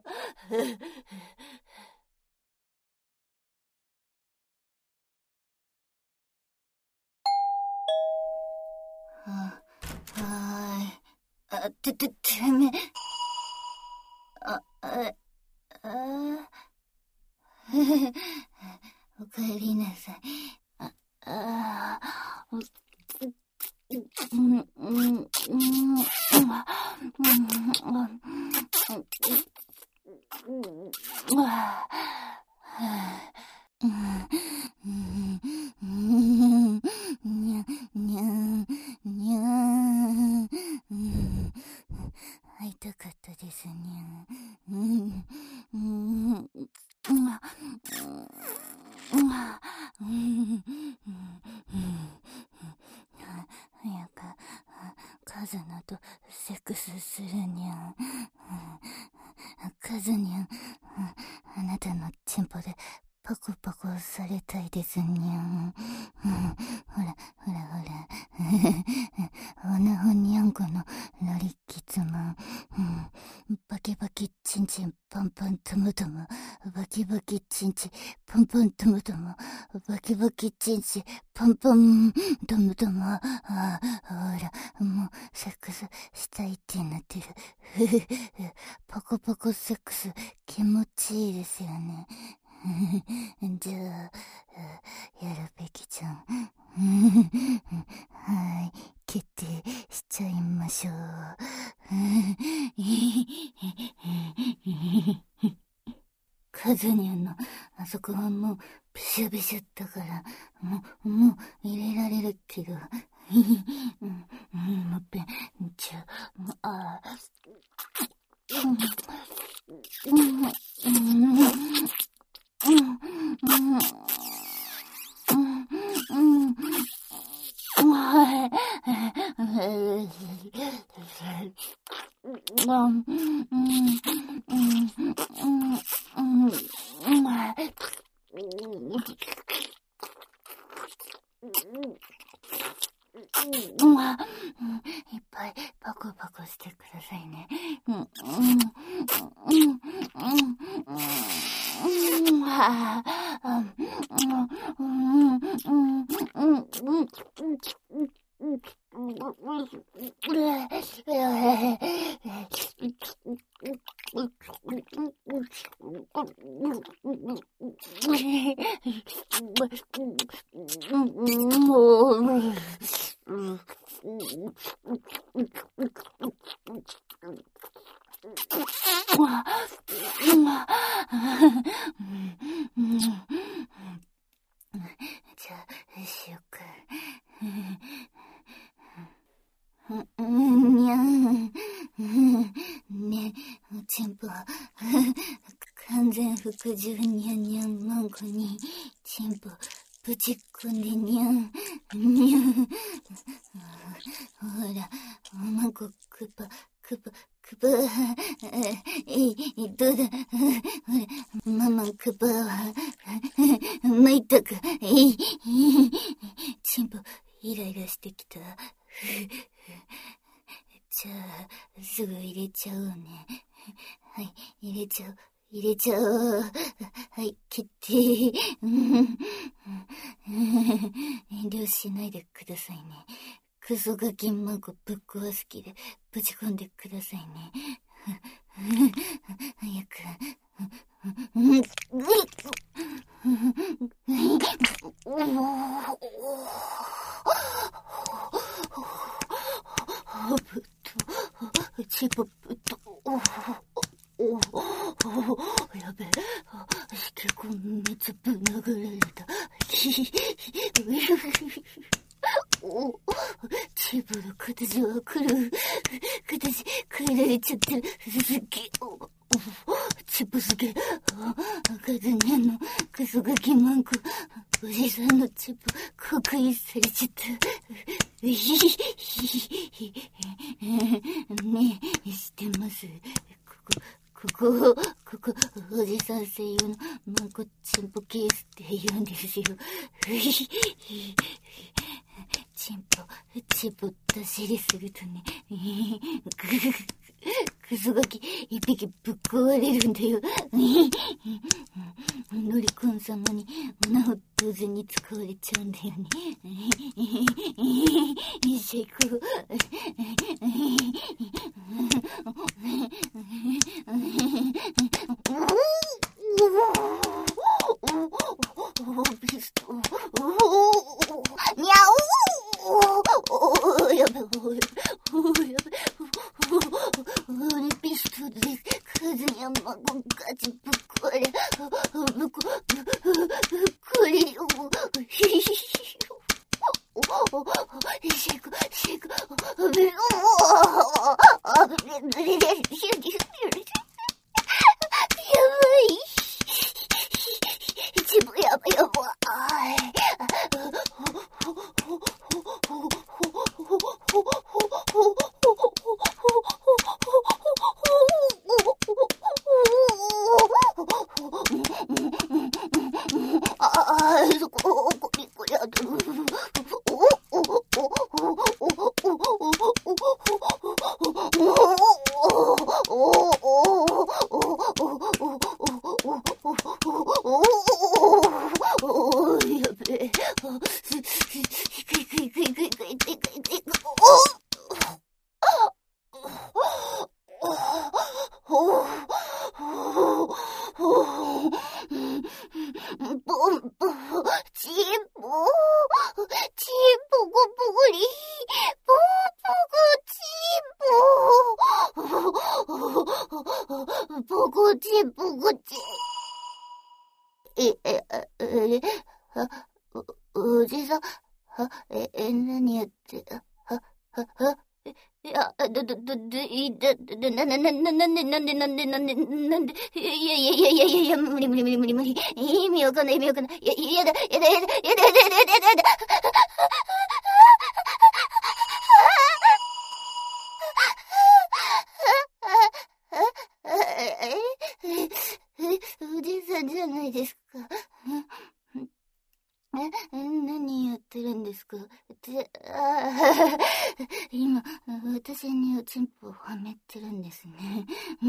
あ、はーい。あ、て、て、てめえ。あ、あ、あ、おかえりなさい。あ、あ、うん、うん、うん、うん、うん、会いたかったですにゃ。うん、うん、うん、早くカズナとセックスするにゃ。カズにゃん、あなたのチンポでパコパコされたいですにゃん。ほらほらほらおなほにゃんこのロリキツマン、バキバキチンチンパンパントムトム、バキバキチンチンパンパントムトム、バキバキチンチンパンパントムトム。ああ、ほらもうセックスしたいってなってる。パコパコセックス気持ちいいですよね。じゃあやるべきじゃん。はい、決定しちゃいましょう。カズニャンのあそこはもうびしょびしょだからもうもう入れられるけど、うん、もっぺんじゃあ、うん、うん、うん、うん、うん、はいいっぱいパコパコしてくださいね。うんうんうんうんうんああうんうんうんうんじゃあしよっか。にゃんね、チンポ完全服従にゃんにゃんマンコにチンポぶち込んでにゃんにゃん。ほらマンコクパクパクパえどうだほらママクパはまいたかチンポイライラしてきた。じゃあすぐ入れちゃおうね。はい、入れちゃおう入れちゃおう。はい、決定。遠慮しないでくださいね。クソガキンマンコぶっ壊す気でぶち込んでくださいね。早く。チポプとやべえ結構めっちゃぶん殴られた。チポの形は来る形変えられちゃってる。すっげえチポすげえ赤ずにゃんのクソガキマンコおじさんのチポ刻印されちゃった。ねえしてます。ここ、ここ、おじさん専用のマンコチンポケースって言うんですよ。チンポ、チンポ出し入れするとね、 クソガキ一匹ぶっ壊れるんだよ。ロリコン様に女を当然に使われちゃうんだよね。シェイク。ビスト。にゃおーやべ、おーやべ、おーやべ。ビストでカズニャマゴガチぶっ壊れ、ぶっ壊れるよ。ヒヒヒシェイク、シェイク、あべ、あべ、あべ、やばい。一部やばいやばい。おじさん、は、え、え、何やって、は、は、は、いや、ど、ど、ど、ど、い、だ、だ、な、な、な、な、なんで、なんで、なんで、なんで、なんで、いやいやいやいやいやいや、無理無理無理無理無理。意味わかんない意味わかんない。いや、やだ、やだ、やだ、やだ、やだ、やだ、やだ、やだ。おじさんじゃないですか。え、何やってるんですか？て、あ今、私におちんぽをはめてるんですね。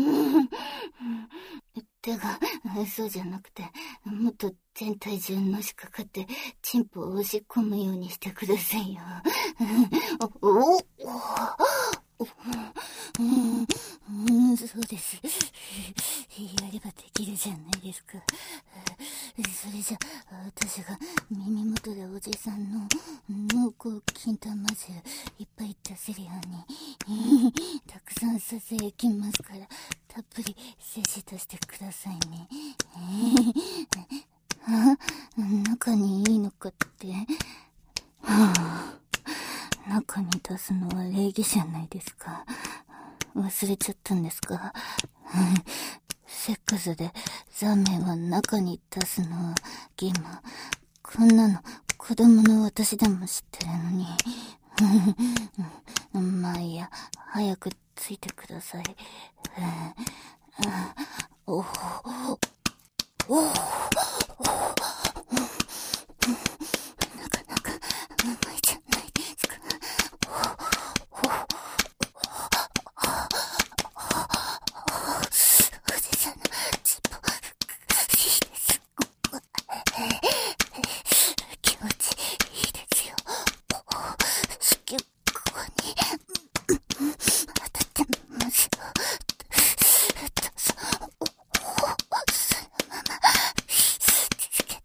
てか、そうじゃなくて、もっと全体重のしかかって、チンポを押し込むようにしてくださいよ。お、お、お、うん、そうです。やればできるじゃないですか。それじゃ、私が耳元でおじさんの濃厚金玉汁いっぱい出せるように、たくさんささやきますから、たっぷり摂取としてくださいね。あ、中にいいのかって。はあ、中に出すのは礼儀じゃないですか。忘れちゃったんですか？セックスでザーメンは中に出すのは義務。こんなの子供の私でも知ってるのに。まあいいや、早くついてください。おおおおなかなかうまいじゃないですか。おじさんのチンポいいです。気持ちいいですよ。子宮口に当たってますよ。どうぞそのまま引きつけ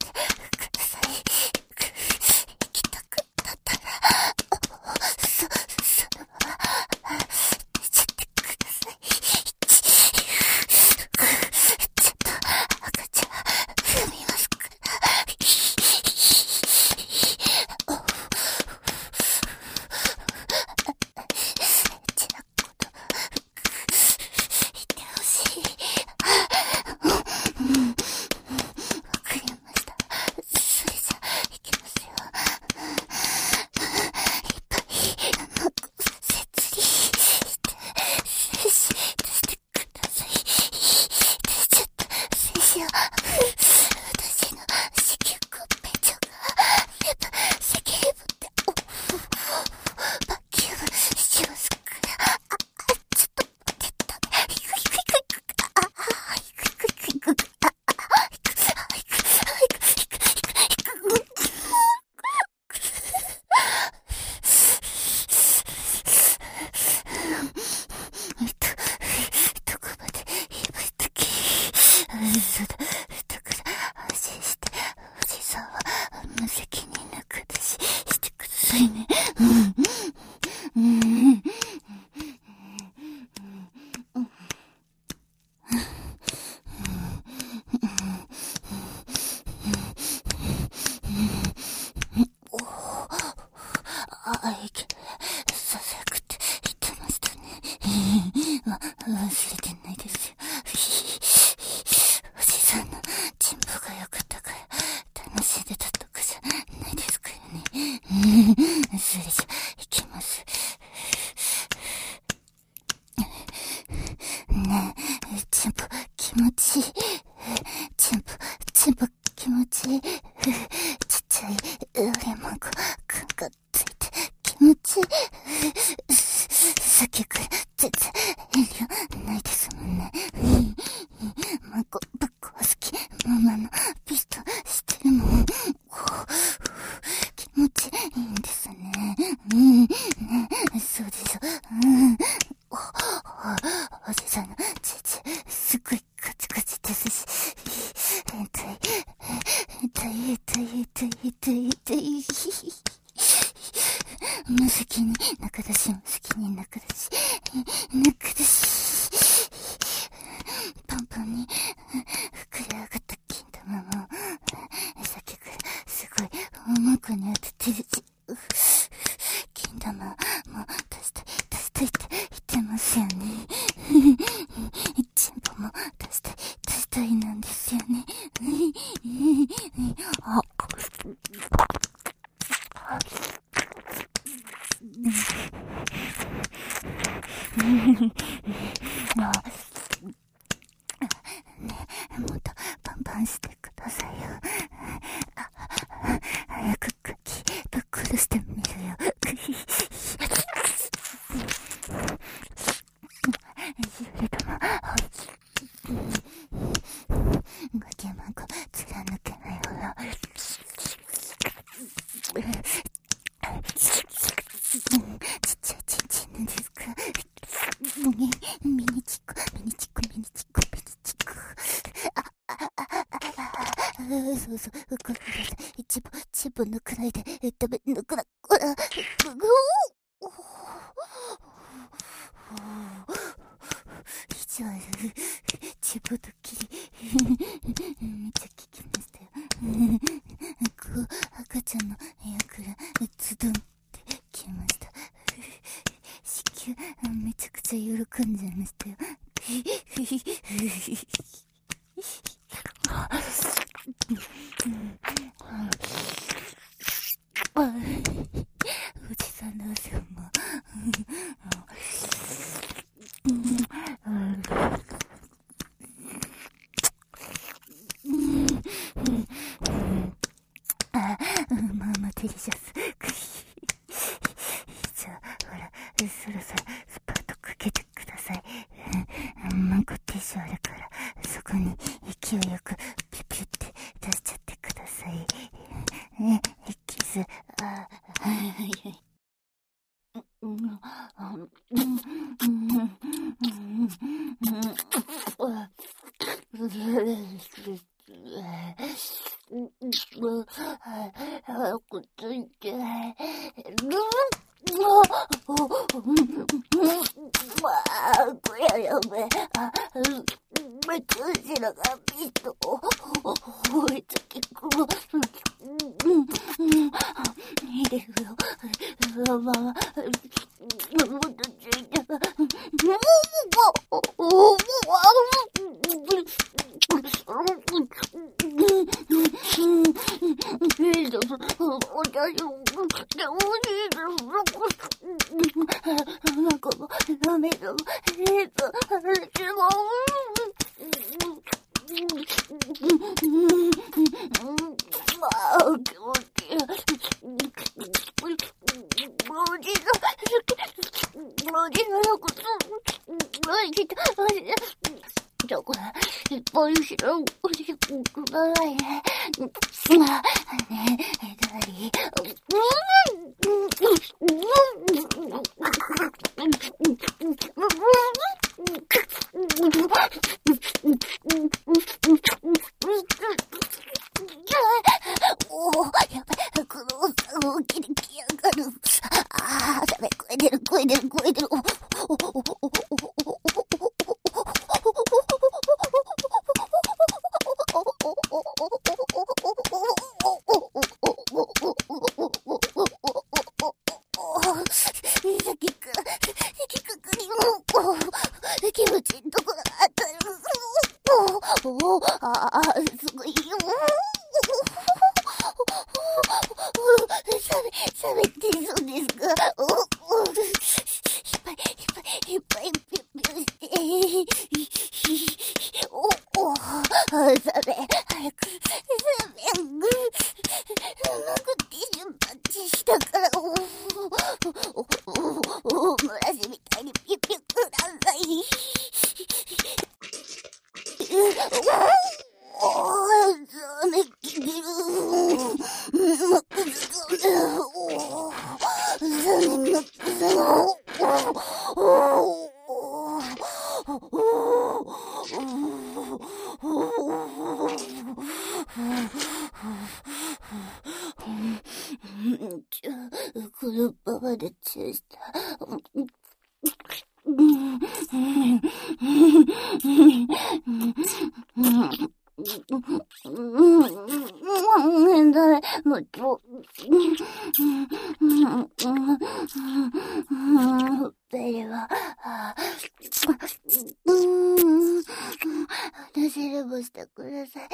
それじゃ、いきます。ねえ、チンポ、気持ちいい。チンポ、チンポ、気持ちいい。ちっちゃい、レモンが、くんがついて、気持ちいい。さっきから、全然、遠慮ないですもんね。マコ、ぶっ壊す気、ママの、ピストしてるもん。気持ちいいんですね。うん、ね、そうでしょ。うん。お、お、おじさんのチチ、すっごいカチカチですし。変態、変態、変態、変態、変態、変態。無責任、中出し、無責任、中出し、中出し。パンパンに膨れ上がった金玉も、さっきからすごい重くに当ててるし、金玉も出したい、出したいって言ってますよね。チンポも出したい、出したいなんですよね。あ、ねえ、もっとパンパンしてくださいよ。早くクッキーぶっ殺してみるよ。それとも、ガキマンコ貫けないほど。ちっちゃいチンチンなんですか。ミニチコ、ミニチコ、ミニチコ、ミニチコ。あ、あ、あ、あ、あ、そうそう、ごめんなさい。一部、一部抜かないで、ダメ、抜くな、ほら、以上、一部ドッキリ、めっちゃ聞きましたよ。こう、赤ちゃんの部屋からズドンって消えました。子宮、めちゃくちゃ喜んじゃいましたよ。おじさんの汗もあ、ママデリシャス。じゃあ、ほら、そろそろスパートかけてください。マンコティッシュあるから、そこに勢いよくピュピュって出しちゃってください。ね、キス、あ、はいはいはい。早くついて。こりゃやべえ。目と後ろがピッと追いつきくる。いいですよ。そのまま、もっとついて。もう、いっぱい後ろを押してくださいね。まあ、ねえ、ダディ。おー、やばい、このおっさんを切りきやがる。あー、ダメ、超えてる、超えてる、超えてる。お、お、お、お、お、お、お、お、 喋ってそうですか？お、お、いっぱいいっぱいいっぱいぴょぴょして、お、お、サメ、早く、サメ、うまくティッシュパッチしたから、お、お、お、お、お、漏らしみたいにピュピュください。お、サメきてる。マックスサメ、お、サメマックスの、お、お、お、ちょ、このままでチューした。だめ、もう、ちょ、ほっぺりは、私レボしてください。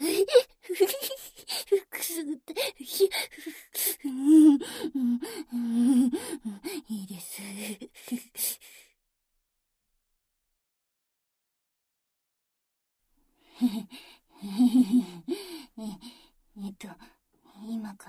くすぐって、いいです。えっと、今から、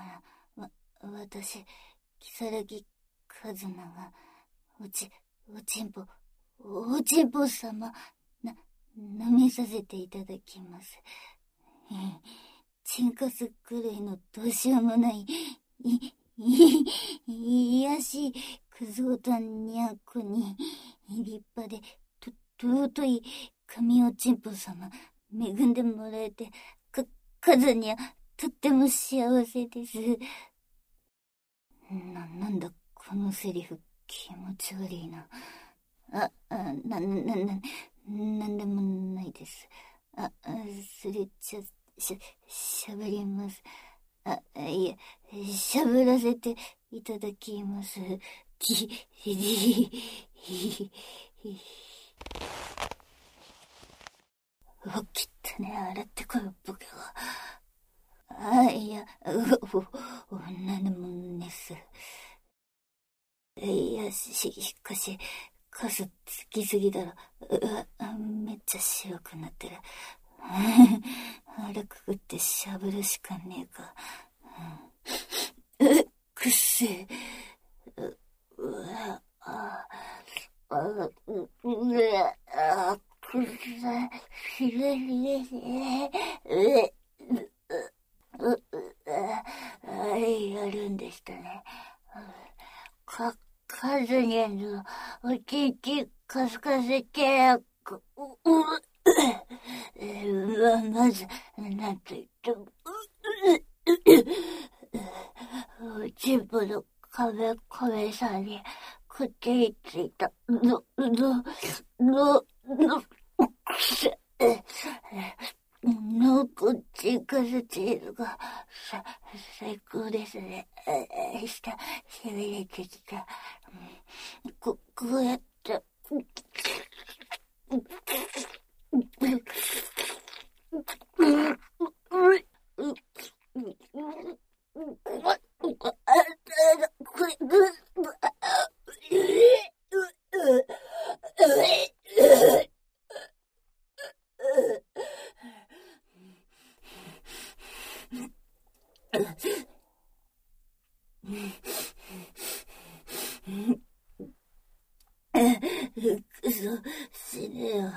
わ、私、キサラギカズナが、おち、おちんぽ、おちんぽ様、な、舐めさせていただきます。えー、チンカスくらいのどうしようもない、い、い、いやしい、クズオタにゃんこに、立派で、と、尊い、神おちんぽ様、恵んでもらえて、か、カズにゃ、とっても幸せです。な、なんだ、このセリフ、気持ち悪いな。あ、あ、な、な、な、なんでもないです。あ、あ、それじゃ、しゃ、しゃべります。あ、いや、しゃべらせていただきます。き、ひ、ひ、ひ、ひ。うわ、きったね、洗ってこい、ボケは。あ、いや、う、お、なんでもねす。いや、し、しかし、カスつきすぎだろ。うわ、めっちゃ白くなってる。腹くくってしゃぶるしかねえか。うっ、くっせえ。う、うわ、あ、あ、う、うわ、あ、くっさい。ひれひれひれ。う、う、う、あ、やるんでしたね。か、カズニャのおちんちんかすかせてやく、う、う、ま、まず、なんと言っても、おちんぽの壁、壁さんに、くっちりついた、の、の、の、の、くせ、のこっちかすチーズが、さ、最高ですね。した、しびれてきた。こ、こうやって、くそ、死ねよ。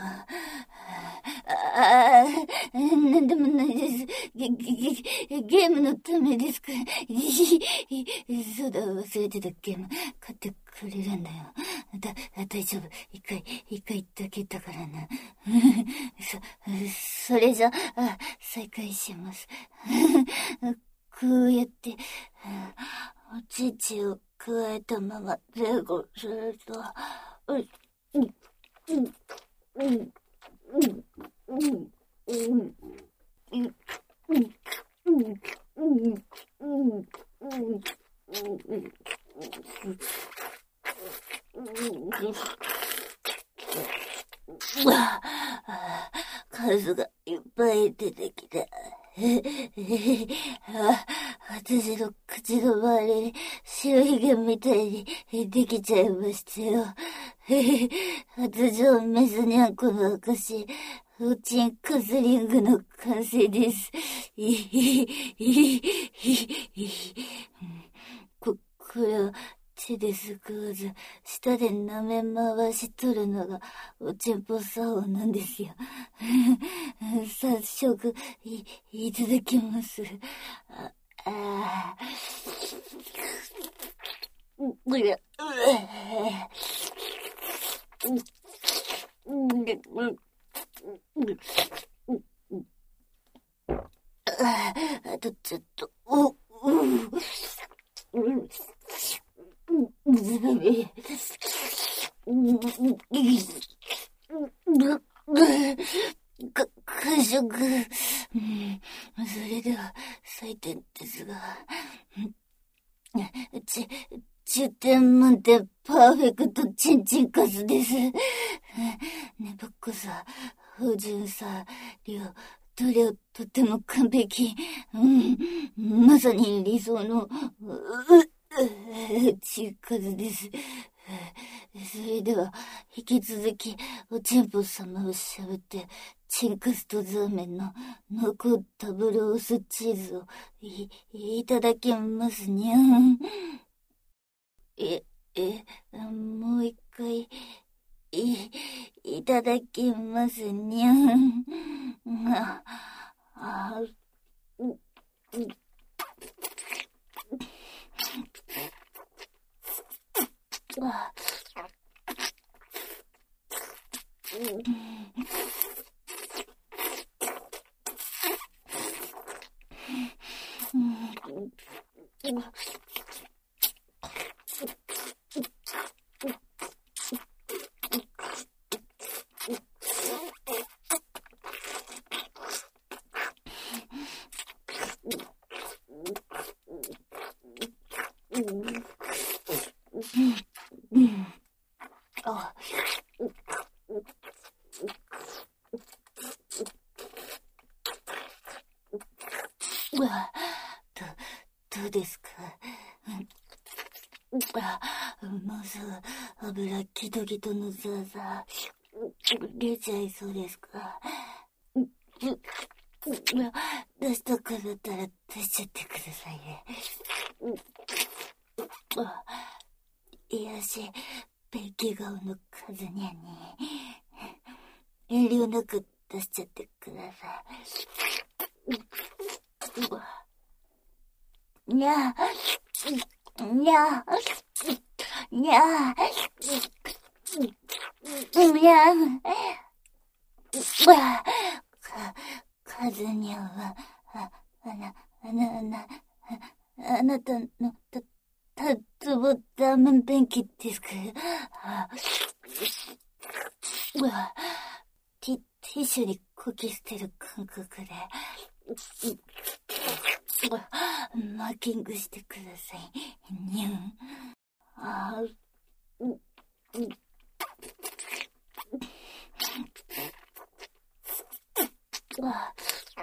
ああ、なんでもないです。ゲ、ゲ、ゲームのためですから。そうだ、忘れてたゲーム。買ってくれるんだよ。だ、大丈夫。一回、一回だけだからな。そ、それじゃ、あ、再開します。こうやって、お乳を加えたまま前後すると、うん、うん、うん、うん、うん、うん、うん、うん、うん、うん、うん、数がいっぱい出てきた。 私の口の周りに白ひげみたいにできちゃいましたよ。私はメスニャンコの証、おちんカスリングの完成です。こ、これは手ですくわず、舌で舐め回しとるのがおちんぽ作法なんですよ。早速、い、いただきます。ああう、う、う、あとちょっと、お、う、ずべ、か、完食。それでは、採点ですが、ち、じゅってん満点パーフェクトチンチンカスです。ねばっこさ、不純さ、量、度量とても完璧。うん、まさに理想の、う、う、チンカスです。それでは、引き続き、おちんぽ様をしゃぶって、チンカスとザーメンの濃厚ダブルオスチーズをい、いただきますにゃん。え、え、もう一回、い、いただきますにゃん。あ、あ、う、う、あ、うん、うん、うん、あ、うわ、ど、どうですか？あ、もうすぐ油ギトギトのザーザー出ちゃいそうですか？出したくなったら出しちゃってくださいね。いやし、ペンキ顔のカズニャンに遠慮なく出しちゃってください。にゃにゃにゃにゃか、カズニャンは、あ、あな、あな、あな、あなたの、た、たつぼダーメンペンキですか？あ、うわ、ティ、ティッシュにこき捨てる感覚で、マーキングしてください。にゃん。あ、う、う、あ、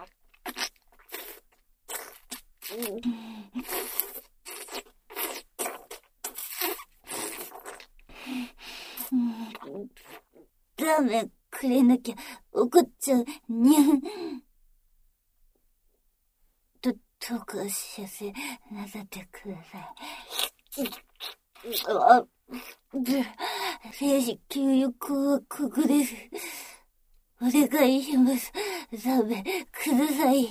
うん、ラーメンくれなきゃ怒っちゃう。にゃん。ど、どうか幸せなさってください。あ、精子給油口はここです。お願いします。ラーメンください。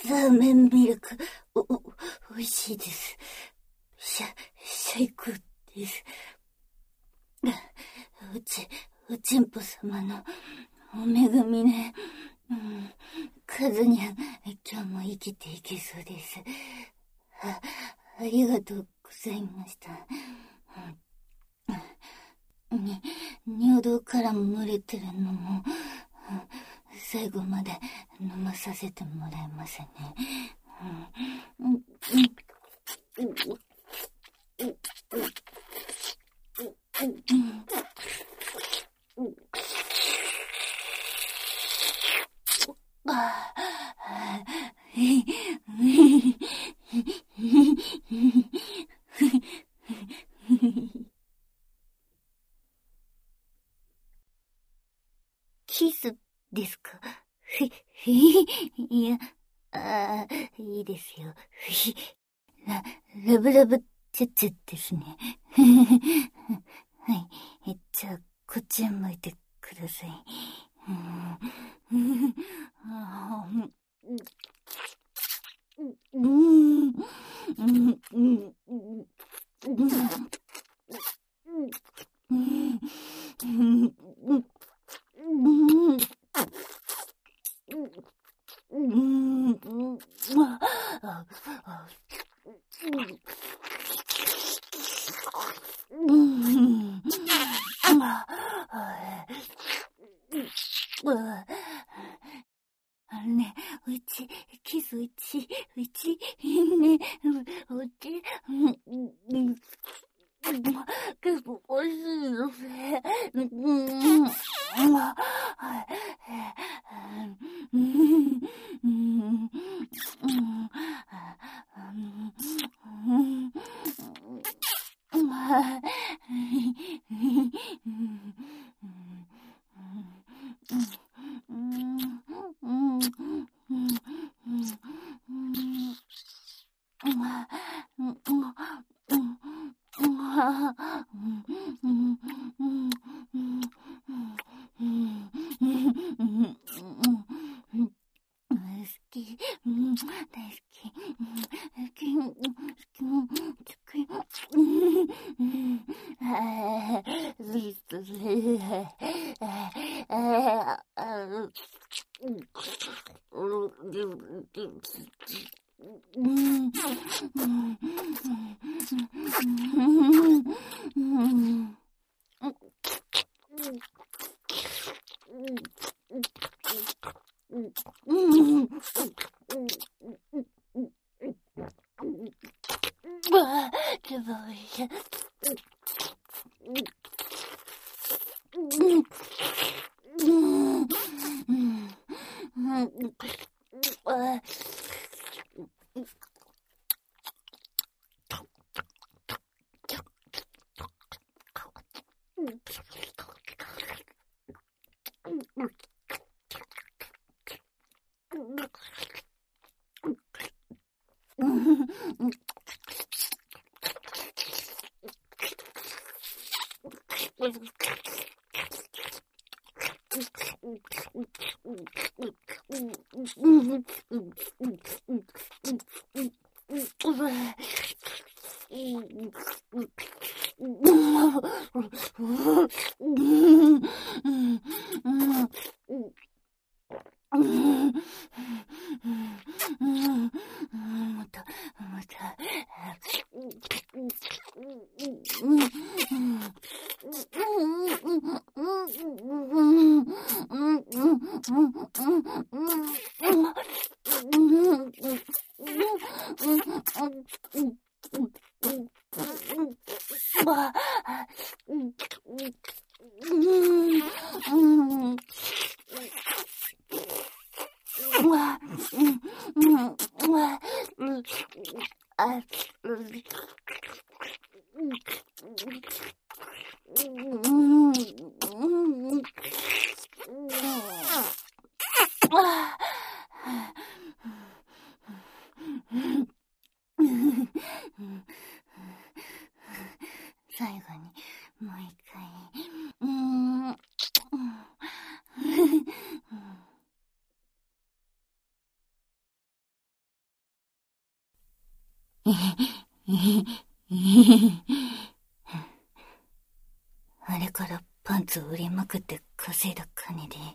ラーメンミルク、お、お、おいしいです。しゃ、最高です。うち、おちんぽ様のお恵みね。うん、カズニャン、今日も生きていけそうです。あ、ありがとうございました。うん、に、尿道から漏れてるのも、最後まで飲まさせてもらいますね。うん、うん、うん、うん、キスですか？いや、ああ、いいですよ。ラ、ラブラブチュチュですね。はい。じゃあ、こっちへ向いてください。うん。うん。うん。うん。あのね、うち、キスうち、うち、ね、うち、うん、結構美味しいのね。うん、うん、うん、うん、好き、うん、大好き、うん、好き、うん、好き、うん、好き、うん、うん、ああ、リストレ、ああ、ああ、うん、うん、うん、うん、うん、わあ、すごい。うん、うん、うん、うん、あ、うん、また、また、最後にもう一回、うーん、うんあれからパンツを売りまくって稼いだ金で、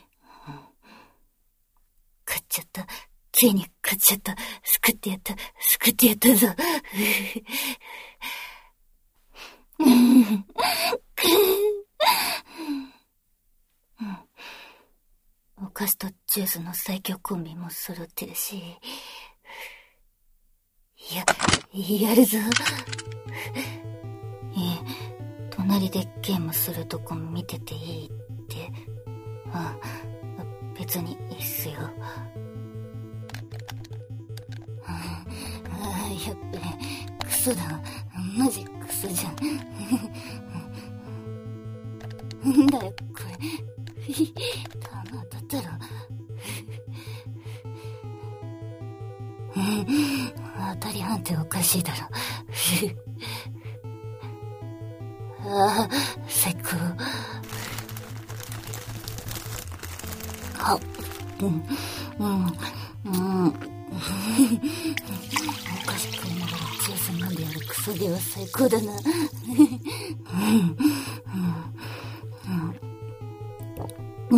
買っちゃった。ついに買っちゃった。救ってやった。救ってやったぞ。お菓子とジュースの最強コンビも揃ってるし、いや、やるぞ。ええ、隣でゲームするとこ見てていいって。あ、別にいいっすよ。ああ、やっべえ、クソだ。マジクソじゃん。なんだよ、これ。弾当たったろ。当たり判定おかしいだろ。ああ、最高。あ、うん、うん、うん。おかしくながらジュース飲んでやるクソゲーは最高だな。うん、うん、うん、うん。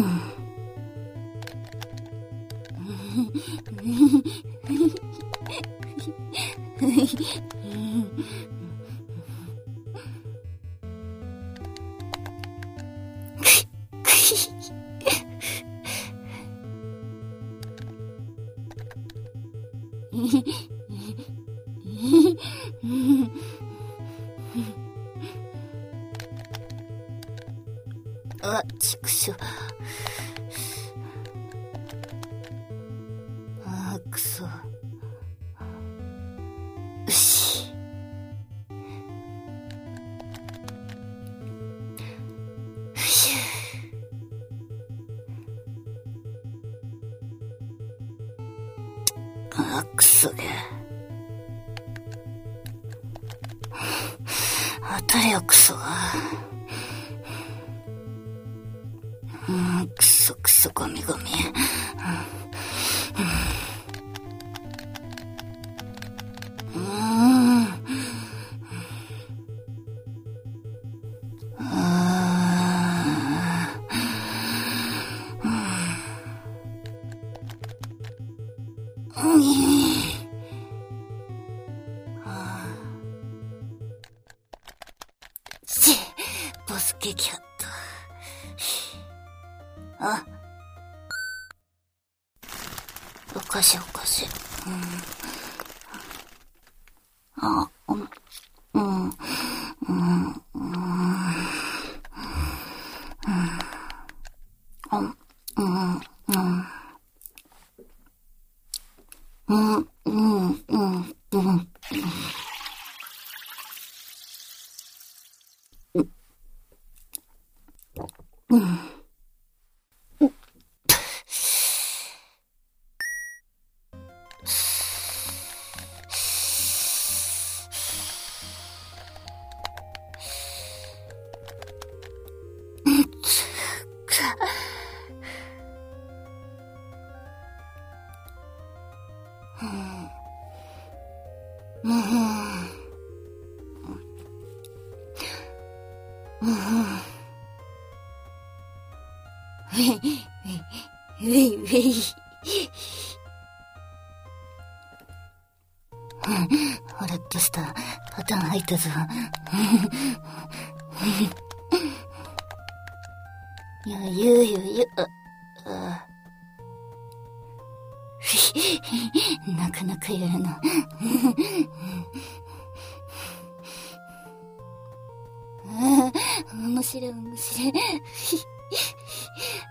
あ、畜生。あ、くそ。よし。あ、くそげ。当たれよ、クソが。うん、クソクソゴミゴミ。うん。うん。うん。ボス撃破っと。あ、おかしいおかしい。うん。あ、うん、うん、うん、うん、うん、うん、うん、うん、うん、うん、うん、うん。うん。うん。うん。ウェイ、ウェイ、ウェイ、ウェイ。ほらっとしたパターン入ったぞ。いや、ゆうゆうゆう、あ、なかなかやるな。ああ、面白い面白い。